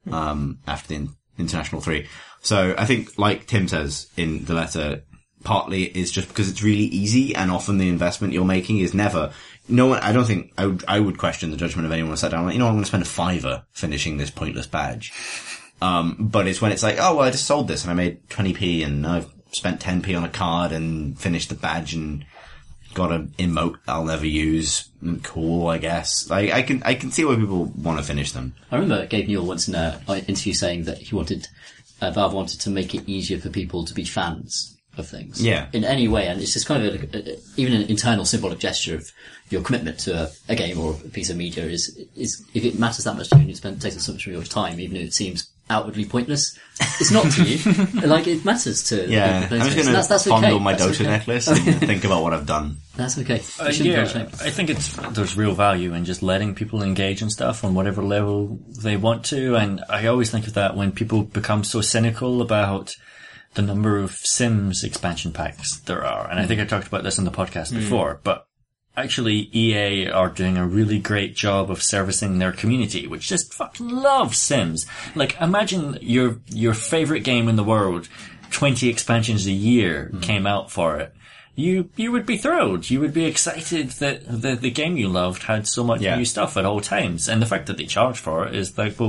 um, after the in- International three. So I think, like Tim says in the letter, partly it's just because it's really easy, and often the investment you're making is never, no one, I don't think, I would, I would question the judgment of anyone who sat down, like, you know, I'm going to spend a fiver finishing this pointless badge. Um, but it's when it's like, oh, well, I just sold this and I made twenty p and I've spent ten p on a card and finished the badge and got an emote I'll never use. Cool, I guess. Like, I can, I can see why people want to finish them. I remember Gabe Newell once in an interview saying that he wanted, uh, Valve wanted to make it easier for people to be fans of things. Yeah. In any way, and it's just kind of a, a, even an internal symbolic gesture of your commitment to a, a game or a piece of media is, is, if it matters that much to you and it spend, takes up so much of your time, even if it seems outwardly pointless, it's not to you. Like, it matters to Yeah, the I'm just going that's, that's to okay. fondle my That's Dota okay. necklace and think about what I've done. That's okay. Uh, You shouldn't yeah, feel ashamed. I think it's there's real value in just letting people engage in stuff on whatever level they want to, and I always think of that when people become so cynical about the number of Sims expansion packs there are, and I think I talked about this in the podcast Mm. before, but actually E A are doing a really great job of servicing their community, which just fucking loves Sims. Like, imagine your your favorite game in the world, twenty expansions a year Mm. came out for it. You you would be thrilled. You would be excited that the the game you loved had so much Yeah. new stuff at all times. And the fact that they charge for it is like, well,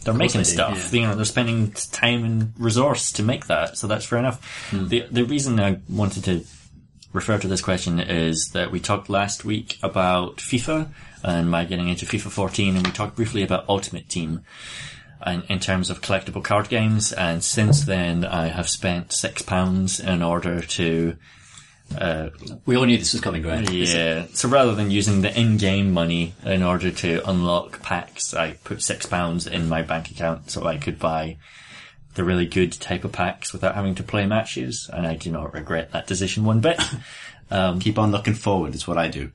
they're making they do, stuff. yeah. You know, they're spending time and resource to make that, so that's fair enough. Mm. The the reason I wanted to refer to this question is that we talked last week about FIFA and my getting into FIFA fourteen, and we talked briefly about Ultimate Team and in terms of collectible card games, and since then I have spent six pounds in order to uh We all knew this was coming, right? yeah so rather than using the in-game money in order to unlock packs, I put six pounds in my bank account so I could buy the really good type of packs without having to play matches, and I do not regret that decision one bit. Keep on looking forward is what I do.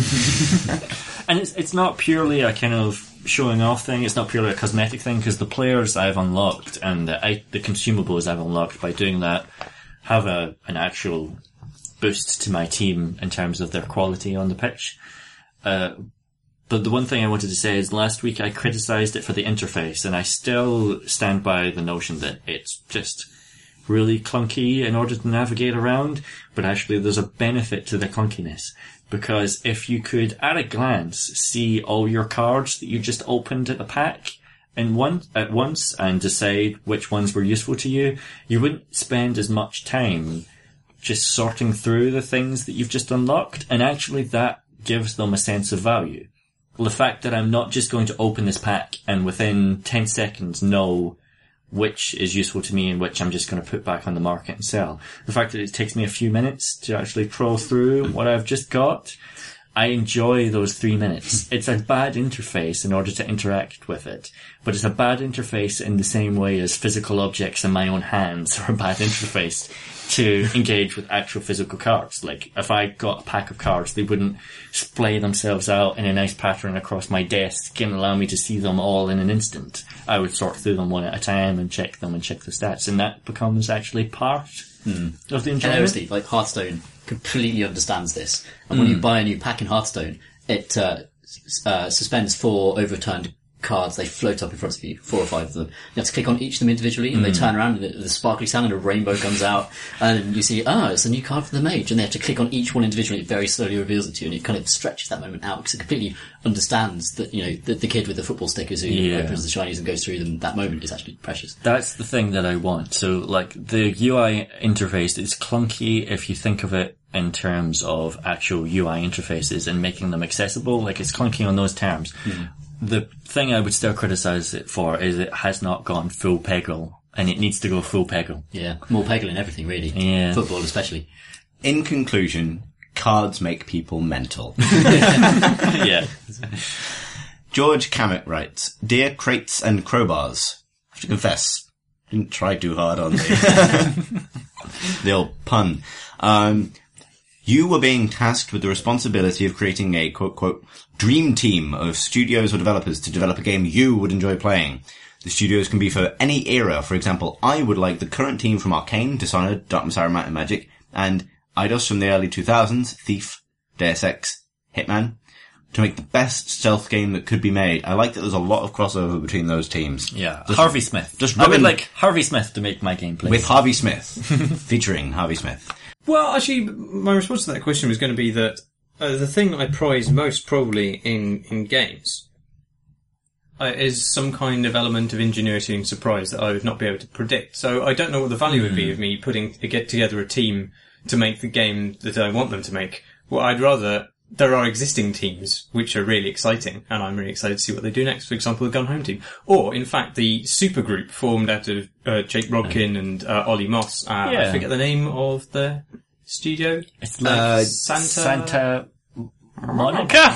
And it's it's not purely a kind of showing off thing. It's not purely a cosmetic thing, because the players I've unlocked and the, I, the consumables I've unlocked by doing that have a an actual boost to my team in terms of their quality on the pitch. Uh, but the one thing I wanted to say is last week I criticised it for the interface, and I still stand by the notion that it's just really clunky in order to navigate around, but actually there's a benefit to the clunkiness, because if you could at a glance see all your cards that you just opened at the pack in one at once and decide which ones were useful to you, you wouldn't spend as much time just sorting through the things that you've just unlocked, and actually that gives them a sense of value. Well, the fact that I'm not just going to open this pack and within ten seconds know which is useful to me and which I'm just going to put back on the market and sell. The fact that it takes me a few minutes to actually troll through what I've just got, I enjoy those three minutes. It's a bad interface in order to interact with it, but it's a bad interface in the same way as physical objects in my own hands are a bad interface to engage with actual physical cards. Like, if I got a pack of cards, they wouldn't splay themselves out in a nice pattern across my desk and allow me to see them all in an instant. I would sort through them one at a time and check them and check the stats, and that becomes actually part mm. of the And enjoyment. honestly, like Hearthstone completely understands this. And when you buy a new pack in Hearthstone, it uh, s- uh, suspends four overturned cards. They float up in front of you, four or five of them. You have to click on each of them individually, and they turn around, and the, the sparkly sound and a rainbow comes out, and you see, ah, it's a new card for the mage, and they have to click on each one individually. It very slowly reveals it to you, and it kind of stretches that moment out, because it completely understands that, you know, the, the kid with the football stickers who Yeah. opens the shinies and goes through them, that moment is actually precious. That's the thing that I want. So, like, the U I interface is clunky if you think of it in terms of actual U I interfaces and making them accessible. Like, it's clunky on those terms. Mm. The thing I would still criticise it for is it has not gone full Peggle, and it needs to go full Peggle. Yeah, more Peggle in everything, really. Yeah. Football especially. In conclusion, cards make people mental. Yeah. George Cammett writes, Dear Crates and Crowbars, I have to confess, didn't try too hard on the, the old pun. Um, you were being tasked with the responsibility of creating a quote, quote, dream team of studios or developers to develop a game you would enjoy playing. The studios can be for any era. For example, I would like the current team from Arcane, Dishonored, Dark Messiah, Might and Magic, and Eidos from the early two thousands, Thief, Deus Ex, Hitman, to make the best stealth game that could be made. I like that there's a lot of crossover between those teams. Yeah. Just, Harvey Smith. Just I would ruin- like Harvey Smith to make my gameplay. With Harvey Smith. Featuring Harvey Smith. Well, actually, my response to that question was going to be that uh, the thing I prize most probably in, in games uh, is some kind of element of ingenuity and surprise that I would not be able to predict. So I don't know what the value mm. would be of me putting to get together a team to make the game that I want them to make. Well, I'd rather... There are existing teams which are really exciting, and I'm really excited to see what they do next. For example, the Gun Home team. Or, in fact, the supergroup formed out of uh, Jake Rodkin and uh, Ollie Moss. Uh, Yeah. I forget the name of the studio. It's like Uh, Santa... Santa- Monica!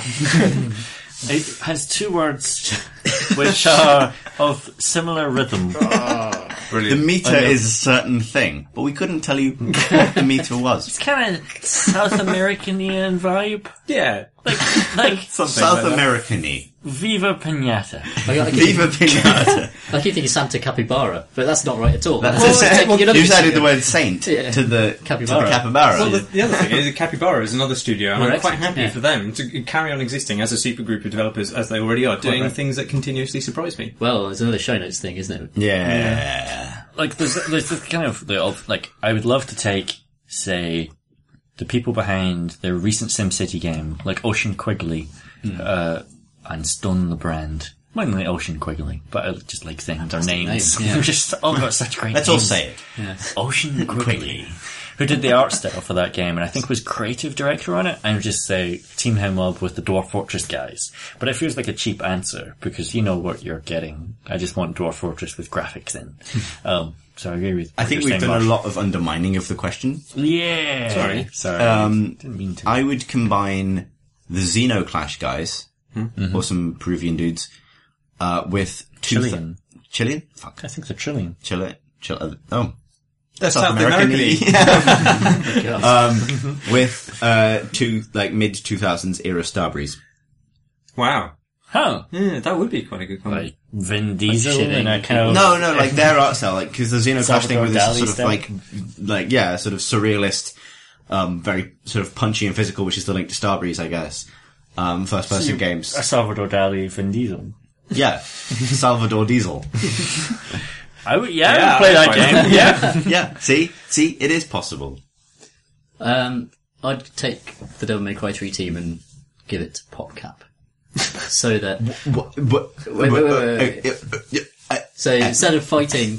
It has two words which are of similar rhythm. The meter is a certain thing, but we couldn't tell you what the meter was. It's kind of South American-ian vibe. Yeah. Like, like Something South like that. American-y. Viva Pinata. I, I keep, Viva Pinata. I keep thinking Santa Capybara, but that's not right at all. That's That's it. taking it up You a added step. the word saint Yeah. to the Capybara. To the capybara. Well, the, the other thing is, Capybara is another studio, and We're I'm quite excellent, happy yeah. for them to carry on existing as a supergroup of developers, as they already are, doing right. things that continuously surprise me. Well, it's another show notes thing, isn't it? yeah. Like, there's, there's this kind of, the, of, like, I would love to take, say, the people behind the recent SimCity game, like Ocean Quigley, mm. uh, and Stone the Brand, Mainly Ocean Quigley, but I just like saying their names. names, yeah. They're just all got such great Let's names. all say it. Yeah. Ocean Quigley, who did the art style for that game, and I think was creative director on it. I would just say Team Hemlob with the Dwarf Fortress guys. But it feels like a cheap answer, because you know what you're getting. I just want Dwarf Fortress with graphics in. um, so I agree with I what think you're we've saying, done a Mark. lot of undermining of the question. Yeah. Sorry. Sorry. Um, Didn't mean to. I would combine the Xenoclash guys, Mm-hmm. or some Peruvian dudes, uh, with two Chilean. Th- Chilean? Fuck. I think they're Chilean. Chile. Chile. Oh. That's South South American-y. um, with, uh, two, like, mid two thousands era Starbreeze. Wow. Huh. Yeah, that would be quite a good one. Like Vin Diesel shitting and a kind of... No, no, like their art style, like, cause the Xenoclash thing Salvador with this Dali sort of style? like, like, yeah, sort of surrealist, um, very sort of punchy and physical, which is the link to Starbreeze, I guess. Um, first person games. A Salvador Dali Vin Diesel. Yeah. Salvador Diesel. I would, yeah, Yeah, I would play that that's game. Yeah. Yeah, see? See, it is possible. Um, I'd take the Devil May Cry three team and give it to PopCap. So that, What, what, wait, wait, wait, wait. uh, so instead of fighting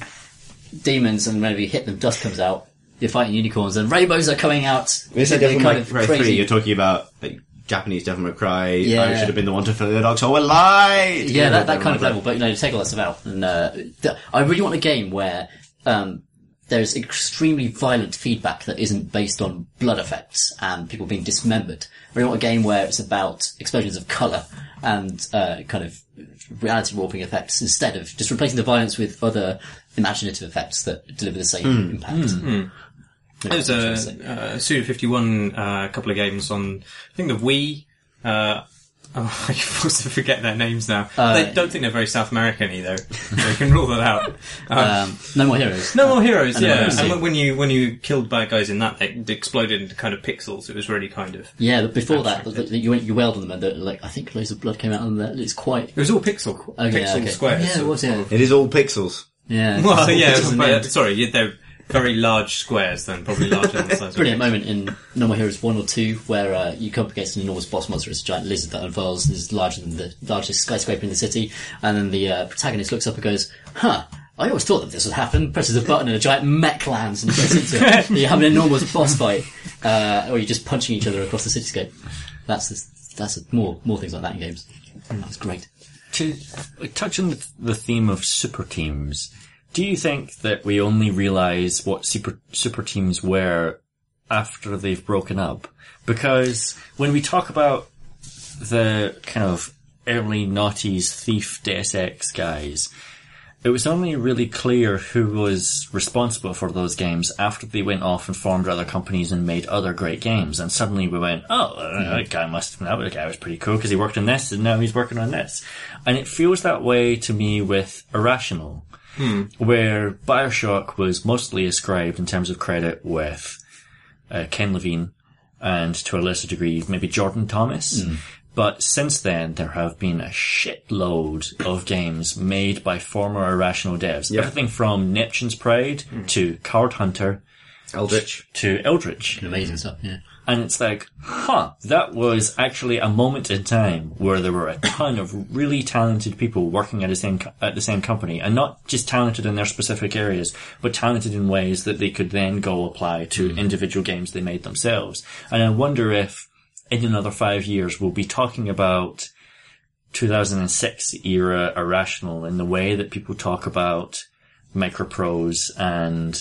demons and whenever you hit them, dust comes out, you're fighting unicorns and rainbows are coming out. When you say They're Devil kind May of Cry crazy. three, you're talking about like, Japanese Devil May Cry. Yeah. I should have been the one to fill the dogs whole light. Yeah, that, that kind of level, but you know, take all that stuff out. And, uh, th- I really want a game where, um, there's extremely violent feedback that isn't based on blood effects and people being dismembered. I really want a game where it's about explosions of colour and, uh, kind of reality warping effects instead of just replacing the violence with other imaginative effects that deliver the same impact. Mm. There's a, a Suda fifty-one, uh, couple of games on, I think the Wii, uh, oh, I also forget their names now. Uh, they don't think they're very South American either, so you can rule that out. Um, Um, No More Heroes. No More Heroes, and yeah. Heroes, And yeah. when you, when you killed bad guys in that, they they exploded into kind of pixels. It was really kind of, Yeah, but before that, Abstracted. you went, you wailed on them and they're like, I think loads of blood came out on them. It's quite, it was all pixel, oh, yeah, pixel okay. squares. Yeah, it was, yeah. It is all pixels. Yeah. Well, yeah, Pixels but, and uh, sorry, yeah, they're very large squares then, probably larger than the size of Brilliant moment in No More Heroes one or two where uh, you come up against an enormous boss monster. It's a giant lizard that unfurls, is larger than the largest skyscraper in the city, and then the uh, protagonist looks up and goes, huh, I always thought that this would happen, presses a button and a giant mech lands and gets into it. You have an enormous boss fight, uh, or you're just punching each other across the cityscape. That's the, that's the, more more things like that in games. That was great. To like, touch on the, the theme of super teams, do you think that we only realise what super super teams were after they've broken up? Because when we talk about the kind of early noughties Thief Deus Ex guys, it was only really clear who was responsible for those games after they went off and formed other companies and made other great games. And suddenly we went, oh, uh, that guy must, that guy was pretty cool because he worked on this and now he's working on this. And it feels that way to me with Irrational, hmm. where BioShock was mostly ascribed in terms of credit with uh, Ken Levine and to a lesser degree maybe Jordan Thomas. Mm. But since then, there have been a shitload of games made by former Irrational devs. Yep. Everything from Neptune's Pride mm. to Card Hunter Eldritch to Eldritch. Amazing stuff, yeah. And it's like, huh, that was actually a moment in time where there were a ton of really talented people working at the same at the same company, and not just talented in their specific areas, but talented in ways that they could then go apply to mm. individual games they made themselves. And I wonder if in another five years we'll be talking about two thousand six era Irrational in the way that people talk about Microprose and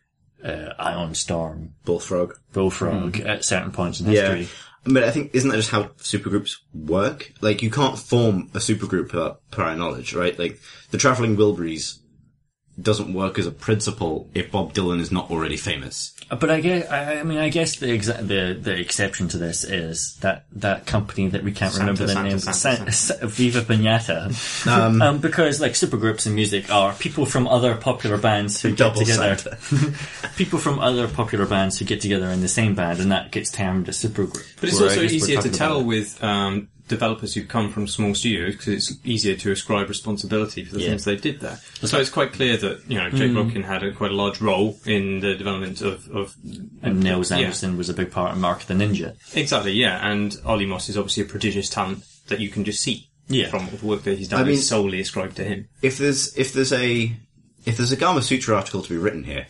uh, Ion Storm, Bullfrog Bullfrog mm. at certain points in history. Yeah. But I think, isn't that just how supergroups work? Like, you can't form a supergroup without prior knowledge, right? Like, the Travelling Wilburys doesn't work as a principle if Bob Dylan is not already famous. But I guess, I, I mean, I guess the, exa- the the exception to this is that that company that we can't Santa, remember the Santa, name, Santa, Sa- Sa- Viva Pinata, um, um, because like supergroups in music are people from other popular bands who get Double together, Santa. people from other popular bands who get together in the same band, and that gets termed a supergroup. But it's Where I also guess we're easier to talking tell about- with um, developers who come from small studios because it's easier to ascribe responsibility for the Yeah. things they did there. So it's quite clear that, you know, Jake Mm. Rodkin had a, quite a large role in the development of... of And Nils yeah. Anderson was a big part of Mark the Ninja. Exactly, yeah. And Ollie Moss is obviously a prodigious talent that you can just see. Yeah. from the work that he's done I mean- is solely ascribed to him. If there's if there's a if there's a Gama Sutra article to be written here,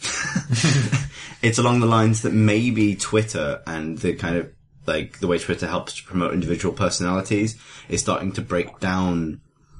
it's along the lines that maybe Twitter and the kind of like the way Twitter helps to promote individual personalities is starting to break down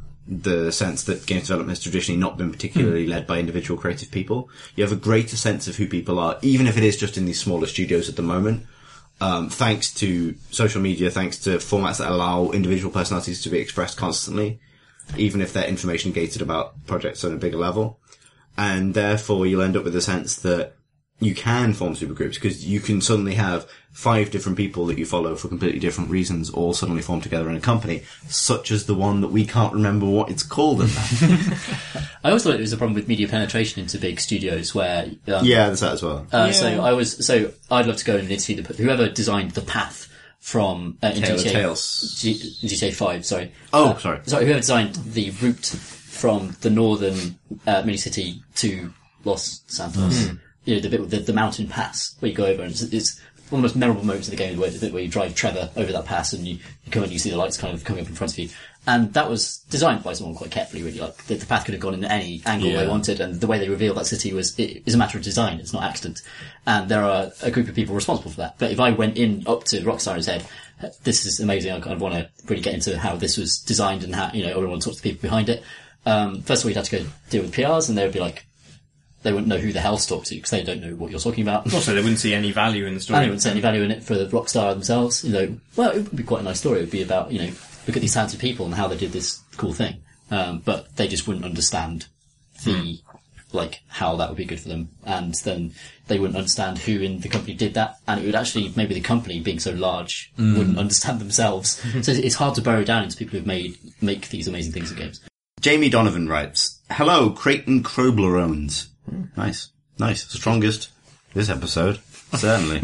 the sense that games development has traditionally not been particularly led by individual creative people. You have a greater sense of who people are, even if it is just in these smaller studios at the moment. Um, thanks to social media, thanks to formats that allow individual personalities to be expressed constantly, even if they're information gated about projects on a bigger level. And therefore you'll end up with a sense that you can form supergroups because you can suddenly have five different people that you follow for completely different reasons all suddenly form together in a company, such as the one that we can't remember what it's called in that. I always thought it was a problem with media penetration into big studios where... Um, Yeah, there's that as well. Uh, Yeah. So I was, so I'd love to go and interview the, whoever designed the path from, uh, in Tale of G T A, Tales. G, G T A five, sorry. Oh, Uh, sorry. Sorry, whoever designed the route from the northern, uh, mini city to Los Santos. Hmm. You know, the bit with the, the mountain pass where you go over and it's, it's one of the most memorable moments of the game where, where you drive Trevor over that pass and you, you come and you see the lights kind of coming up in front of you. And that was designed by someone quite carefully, really. Like, the, the path could have gone in any angle Yeah. they wanted, and the way they revealed that city was, it is a matter of design, it's not accident. And there are a group of people responsible for that. But if I went in up to Rockstar and said, this is amazing, I kind of want to really get into how this was designed and how, you know, I want to talk to the people behind it. Um, first of all, you'd have to go deal with P Rs, and they would be like, they wouldn't know who the hell to talk to, because they don't know what you're talking about. Also, they wouldn't see any value in the story. And they wouldn't see any value in it for the Rockstar themselves. You know, well, it would be quite a nice story. It would be about, you know, look at these talented people and how they did this cool thing. Um, but they just wouldn't understand the, like, how that would be good for them. And then they wouldn't understand who in the company did that. And it would actually, maybe the company being so large wouldn't understand themselves. So it's hard to burrow down into people who've made, make these amazing things in games. Jamie Donovan writes, "Hello, Creighton Croblerones." Nice. Nice. Strongest this episode. Certainly.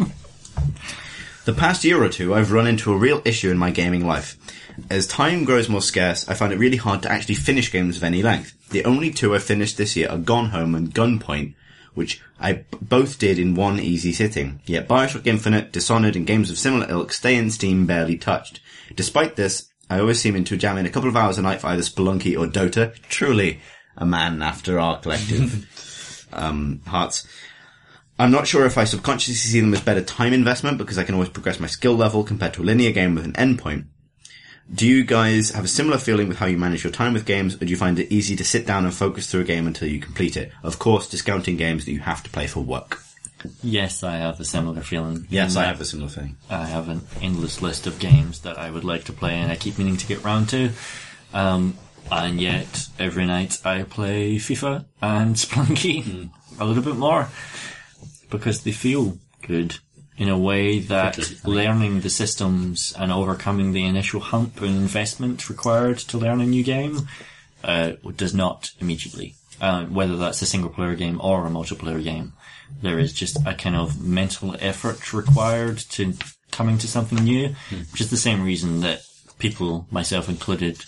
The past year or two, I've run into a real issue in my gaming life. As time grows more scarce, I find it really hard to actually finish games of any length. The only two I've finished this year are Gone Home and Gunpoint, which I b- both did in one easy sitting. Yet Bioshock Infinite, Dishonored, and games of similar ilk stay in Steam barely touched. Despite this, I always seem to jam in a couple of hours a night for either Spelunky or Dota. Truly a man after our collective um, hearts. I'm not sure if I subconsciously see them as better time investment because I can always progress my skill level compared to a linear game with an endpoint. Do you guys have a similar feeling with how you manage your time with games, or do you find it easy to sit down and focus through a game until you complete it? Of course, discounting games that you have to play for work. Yes, I have a similar feeling. Yes, In I that have a similar thing. I have an endless list of games that I would like to play and I keep meaning to get round to. Um, and yet, every night I play FIFA and Spelunky Mm. a little bit more. Because they feel good in a way that learning the systems and overcoming the initial hump and investment required to learn a new game uh, does not immediately. Uh, whether that's a single player game or a multiplayer game. There is just a kind of mental effort required to coming to something new, which is the same reason that people, myself included,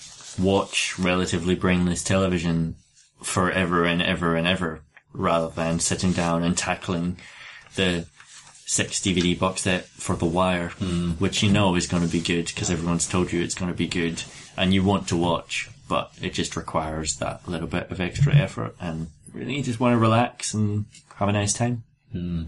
watch relatively brainless television forever and ever and ever, rather than sitting down and tackling the six D V D box set for The Wire, mm. which you know is going to be good because everyone's told you it's going to be good and you want to watch, but it just requires that little bit of extra effort and really you just want to relax and have a nice time. Mm.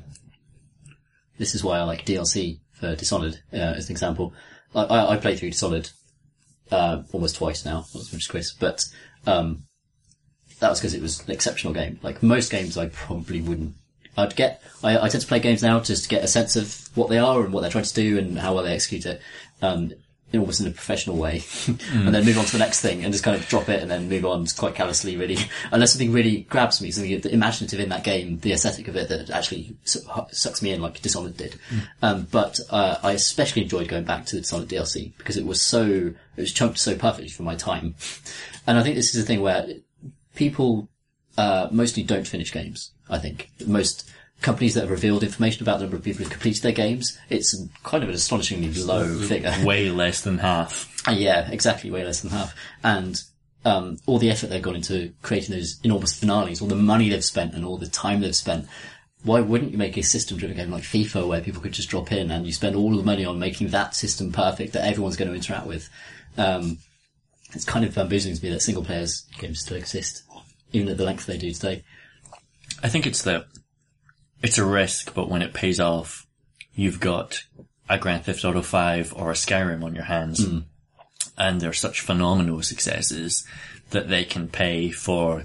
This is why I like D L C for Dishonored, uh, as an example. I, I, I played through Dishonored uh, almost twice now, not as much as Chris, but um, that was because it was an exceptional game. Like most games I probably wouldn't. I'd get, I, I tend to play games now just to get a sense of what they are and what they're trying to do and how well they execute it, um, in almost in a professional way. Mm. And then move on to the next thing and just kind of drop it and then move on quite callously, really. Unless something really grabs me, something imaginative in that game, the aesthetic of it that actually sucks me in like Dishonored did. Mm. Um, but, uh, I especially enjoyed going back to the Dishonored D L C because it was so, it was chunked so perfectly for my time. And I think this is the thing where people, uh, mostly don't finish games. I think most companies that have revealed information about the number of people who've completed their games, it's kind of an astonishingly low figure. Way less than half. Uh, yeah, exactly, way less than half. And um, all the effort they've gone into creating those enormous finales, all the money they've spent and all the time they've spent. Why wouldn't you make a system-driven game like FIFA where people could just drop in and you spend all the money on making that system perfect that everyone's going to interact with? Um, it's kind of bamboozling to me that single players games still exist, even at the length they do today. I think it's the, it's a risk, but when it pays off, you've got a Grand Theft Auto five or a Skyrim on your hands, mm. and they're such phenomenal successes that they can pay for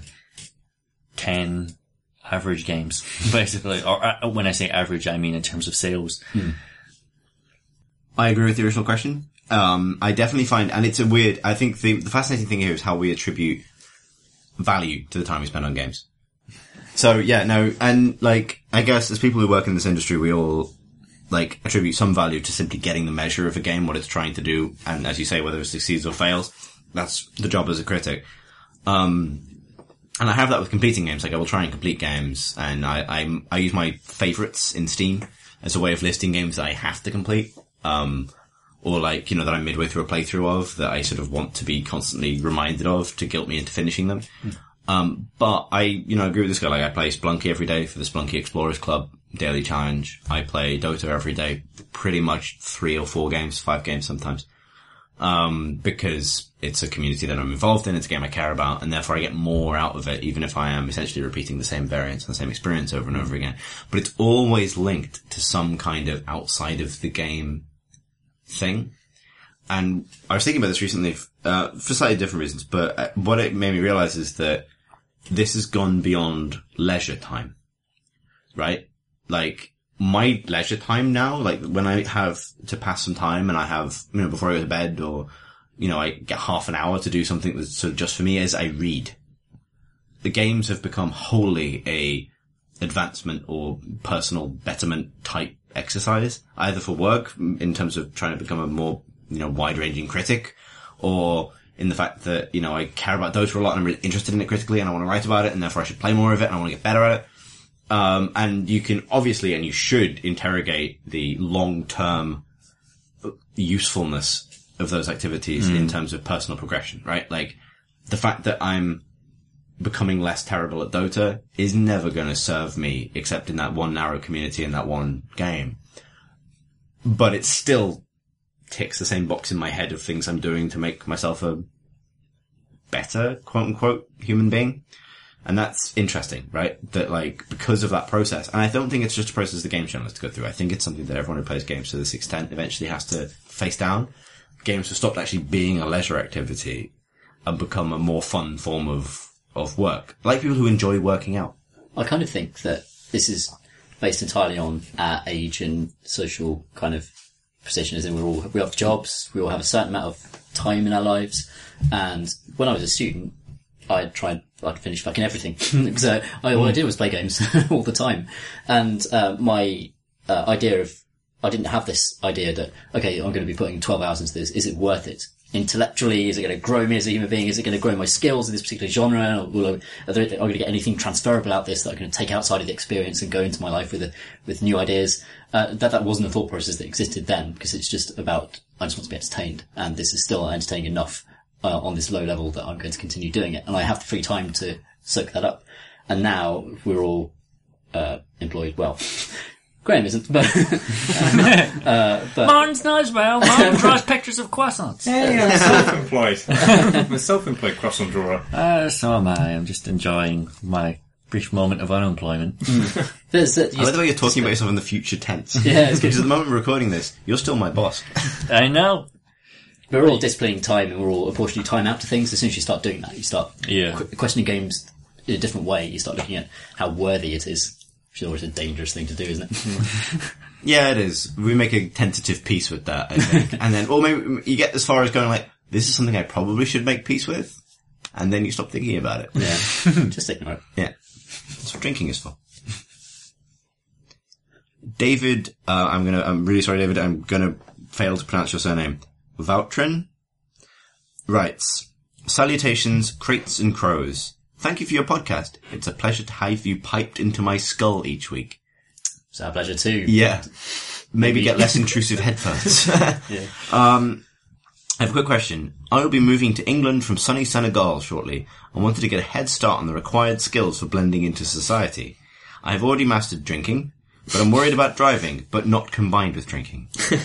ten average games, basically. Or uh, when I say average, I mean in terms of sales. Mm. I agree with the original question. Um, I definitely find, and it's a weird, I think the, the fascinating thing here is how we attribute value to the time we spend on games. So yeah, no, and like, I guess as people who work in this industry, we all like attribute some value to simply getting the measure of a game, what it's trying to do, and as you say, whether it succeeds or fails. That's the job as a critic. Um, and I have that with completing games. Like I will try and complete games, and I, I, I use my favorites in Steam as a way of listing games that I have to complete. Um, or like, you know, that I'm midway through a playthrough of that I sort of want to be constantly reminded of to guilt me into finishing them. Mm. Um, but I, you know, agree with this guy. Like I play Splunky every day for the Splunky Explorers Club daily challenge. I play Dota every day, pretty much three or four games, five games sometimes. Um, because it's a community that I'm involved in. It's a game I care about, and therefore I get more out of it, even if I am essentially repeating the same variants and the same experience over and over again. But it's always linked to some kind of outside of the game thing. And I was thinking about this recently, uh, for slightly different reasons, but what it made me realize is that this has gone beyond leisure time, right? Like, my leisure time now, like, when I have to pass some time and I have, you know, before I go to bed, or, you know, I get half an hour to do something that's sort of just for me, is I read. The games have become wholly a advancement or personal betterment type exercise, either for work, in terms of trying to become a more, you know, wide-ranging critic, or in the fact that, you know, I care about Dota a lot and I'm really interested in it critically and I want to write about it and therefore I should play more of it and I want to get better at it. Um, and you can obviously, and you should interrogate the long-term usefulness of those activities mm. in terms of personal progression, right? Like, the fact that I'm becoming less terrible at Dota is never going to serve me except in that one narrow community in that one game. But it still ticks the same box in my head of things I'm doing to make myself a better, quote unquote, human being. And that's interesting, right? That, like, because of that process, and I don't think it's just a process the game journalists go through. I think it's something that everyone who plays games to this extent eventually has to face down. Games have stopped actually being a leisure activity and become a more fun form of, of work. Like people who enjoy working out. I kind of think that this is based entirely on our age and social kind of position, as in we're all, we have jobs, we all have a certain amount of time in our lives. And when I was a student, I'd try and I'd finish fucking everything. So I, all I did was play games all the time. And uh, my uh, idea of, I didn't have this idea that, okay, I'm going to be putting twelve hours into this. Is it worth it? Intellectually, is it going to grow me as a human being? Is it going to grow my skills in this particular genre? Or will I, are there, am I going to get anything transferable out of this that I can take outside of the experience and go into my life with a, with new ideas? Uh, that, that wasn't a thought process that existed then, because it's just about, I just want to be entertained. And this is still entertaining enough Uh, on this low level that I'm going to continue doing it, and I have the free time to soak that up. And now we're all uh, employed. Well, Graham isn't, but uh, but Martin's not as well. Martin draws pictures of croissants. Hey, I'm self-employed. I'm a self-employed croissant drawer. Uh, so am I. I'm just enjoying my brief moment of unemployment. Mm. There's, uh, I like the way you're talking about yourself in the future tense. Yeah, it's because at the moment we're recording this, you're still my boss. I know. We're all disciplining time and we're all apportioning time out to things. As soon as you start doing that, you start yeah. qu- questioning games in a different way. You start looking at how worthy it is, which is always a dangerous thing to do, isn't it? Yeah, it is. We make a tentative peace with that, I think. And then, or maybe you get as far as going like, this is something I probably should make peace with. And then you stop thinking about it. Yeah. Just ignore it. Yeah. That's what drinking is for. David, uh, I'm gonna, I'm really sorry, David, I'm gonna fail to pronounce your surname. Vautrin writes, salutations, crates and crows. Thank you for your podcast. It's a pleasure to have you piped into my skull each week. It's our pleasure too. Yeah. Maybe get less intrusive headphones. Yeah. Um, I have a quick question. I will be moving to England from sunny Senegal shortly and wanted to get a head start on the required skills for blending into society. I have already mastered drinking, but I'm worried about driving, but not combined with drinking.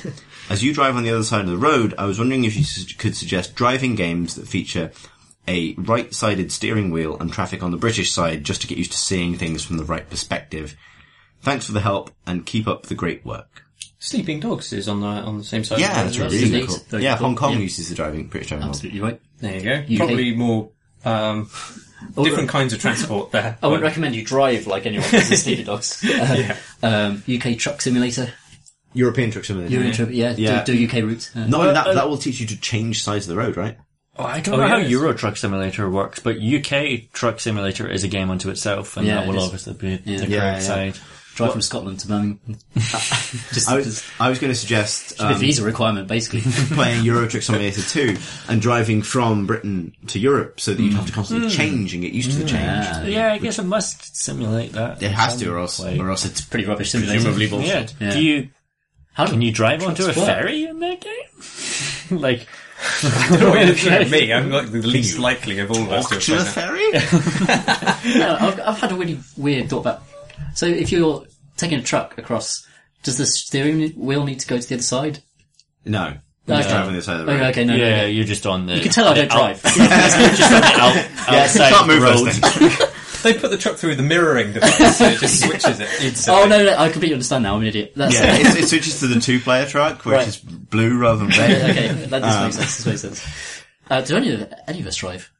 As you drive on the other side of the road, I was wondering if you su- could suggest driving games that feature a right-sided steering wheel and traffic on the British side, just to get used to seeing things from the right perspective. Thanks for the help, and keep up the great work. Sleeping Dogs is on the on the same side. Yeah, of the that's road. really indeed. cool. Very Yeah, cool. Hong Kong Yeah. uses the driving British driving model. Absolutely right. There you go. U K. Probably more um, Oh, different right. kinds of transport there. I wouldn't recommend you drive like anyone else's Sleeping Dogs. Yeah. Um, U K Truck Simulator. European Truck Simulator. Euro Trip, yeah, Yeah. Do, do U K routes. Uh, Not only Well, that, uh, that will teach you to change sides of the road, right? Oh, I don't Oh, know how yes. Euro Truck Simulator works, but U K Truck Simulator is a game unto itself, and Yeah, that it will is. obviously be Yeah. the Yeah, correct yeah. side. drive from Scotland to Birmingham. Just I as was, I was going to suggest a um, visa requirement, basically. playing Euro Truck Simulator two and driving from Britain to Europe, so that you'd have to constantly change and get used to the change. Ah, Yeah, I guess it must simulate that. It has to, or else, Like- or else it's pretty rubbish simulation. presumably Yeah. bullshit. Yeah. Do you How do can you drive onto a trucks work? ferry in that game? Like, You're looking at me. I'm like the least likely of all of us to Walk to the have done that. ferry? No, I've, I've had a really weird thought about. So if you're taking a truck across, does the steering wheel need to go to the other side? No. No, Just okay. driving the side of the Okay, road. okay, no, yeah, no, no. you're just on the. You can tell I don't out- drive. You're just on the out, Yeah, outside you can't of the move road. those things. They put the truck through the mirroring device, so it just switches it instantly. Oh no, no, I completely understand now. I'm an idiot. That's Yeah, it, it switches to the two-player truck, which Right. is blue rather than red. okay, that this Um, makes sense. This makes sense. Uh, do any of any of us drive?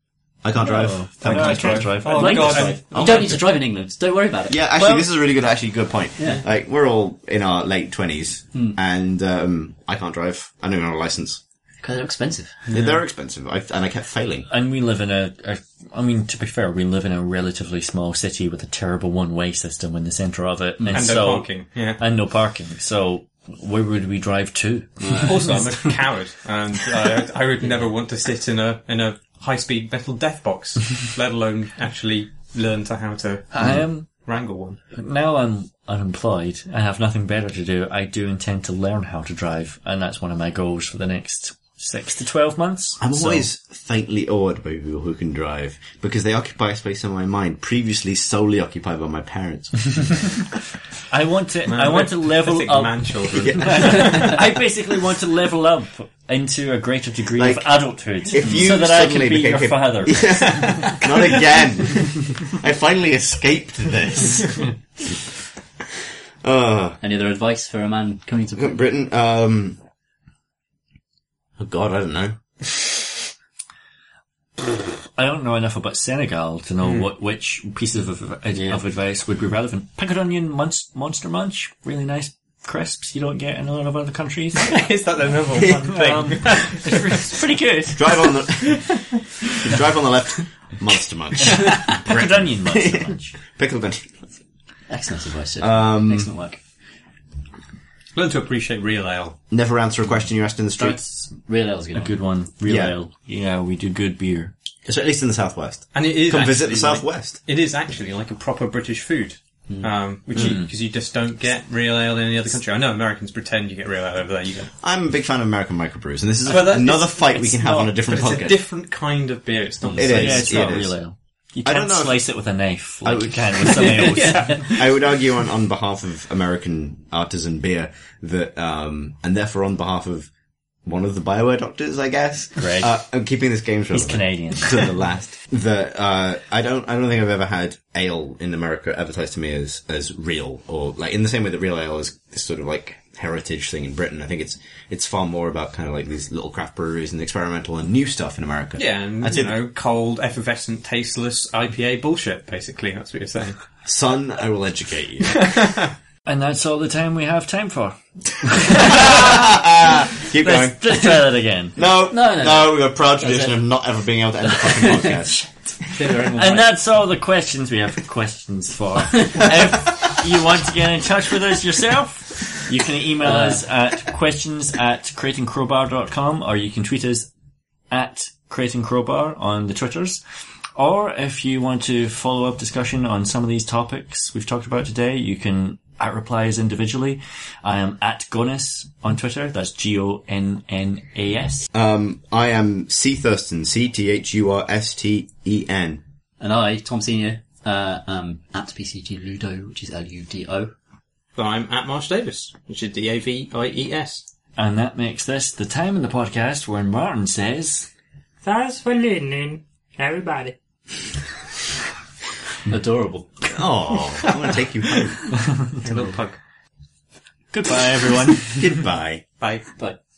I can't drive. Oh, Thank no, God. I can't drive. Oh I'd my like to God. drive. You don't need to drive in England. Don't worry about it. Yeah, actually, Well- this is a really good, actually good point. Yeah. Like, we're all in our late twenties, and um, I can't drive. I don't even have a license. Because they're expensive. Yeah, they're expensive, I, and I kept failing. And we live in a, a, I mean, to be fair, we live in a relatively small city with a terrible one-way system in the centre of it. And, And no so, parking, yeah. And no parking. So, where would we drive to? Also, I'm a coward, and I, I would never want to sit in a in a high-speed metal death box, let alone actually learn to how to I am, wrangle one. now I'm unemployed, I have nothing better to do. I do intend to learn how to drive, and that's one of my goals for the next six to twelve months. I'm So- always faintly awed by people who can drive, because they occupy a space in my mind previously solely occupied by my parents. I want to, I want to level Pathetic up. man-children. I basically want to level up into a greater degree Like, of adulthood, if you so that I can suddenly be became your hip- father. Not again! I finally escaped this. uh, Any other advice for a man coming to Britain? Britain, um... Oh god, I don't know. I don't know enough about Senegal to know what which pieces of, of, of advice would be relevant. Pickled onion monst- monster munch, really nice crisps you don't get in a lot of other countries. Is that the number one thing? Um, it's, re- it's pretty good. Drive on the... drive on the left, Monster Munch. Pickled onion monster munch. Pickled onion. Excellent advice, sir. Um, Excellent work. Learn to appreciate real ale. Never answer a question you asked in the street. That's Real ale's a good a one. good one. Real Yeah. ale. Yeah, we do good beer. So at least in the southwest. And it is Come visit the actually like- southwest. It is actually like a proper British food. Um, which you, because you just don't get real ale in any other country. I know Americans pretend you get real ale over there. You don't. I'm a big fan of American microbrews, and this is Well, that- another it's- fight we it's can have not- on a different but podcast. It's a different kind of beer. It's not the It same. is. Yeah, it's it not is. real ale. You I can't don't know if- slice it with a knife I like would- you can with some ales. I would argue on, on behalf of American artisan beer that, um, and therefore on behalf of one of the Bioware doctors, I guess. Greg. Uh, I'm keeping this game He's relevant Canadian. to the last. That, uh, I don't, I don't think I've ever had ale in America advertised to me as, as real, or like in the same way that real ale is this sort of like heritage thing in Britain. I think it's, it's far more about kind of like these little craft breweries and experimental and new stuff in America. Yeah, and That's you it. know, cold, effervescent, tasteless I P A bullshit. Basically, that's what you're saying. Son, I will educate you. And that's all the time we have time for. Keep going. Let's, let's try that again. No, No, no, no, we've got a proud tradition it. of not ever being able to end the fucking podcast. And that's all the questions we have questions for. If you want to get in touch with us yourself, you can email us at questions at creatingcrowbar dot com, or you can tweet us at creatingcrowbar on the Twitters. Or if you want to follow up discussion on some of these topics we've talked about today, you can at replies individually. I am at Gonnas on Twitter. That's G O N N A S. Um, I am C Thurston, C T H U R S T E N. And I, Tom Senior, uh, um, at P C G Ludo, which is L U D O. So I'm at Marsh Davis, which is D A V I E S. And that makes this the time in the podcast where Martin says, Thanks for listening, everybody. Adorable. Oh, I want to take you home. A little pug. goodbye everyone. Goodbye. Bye. Bye.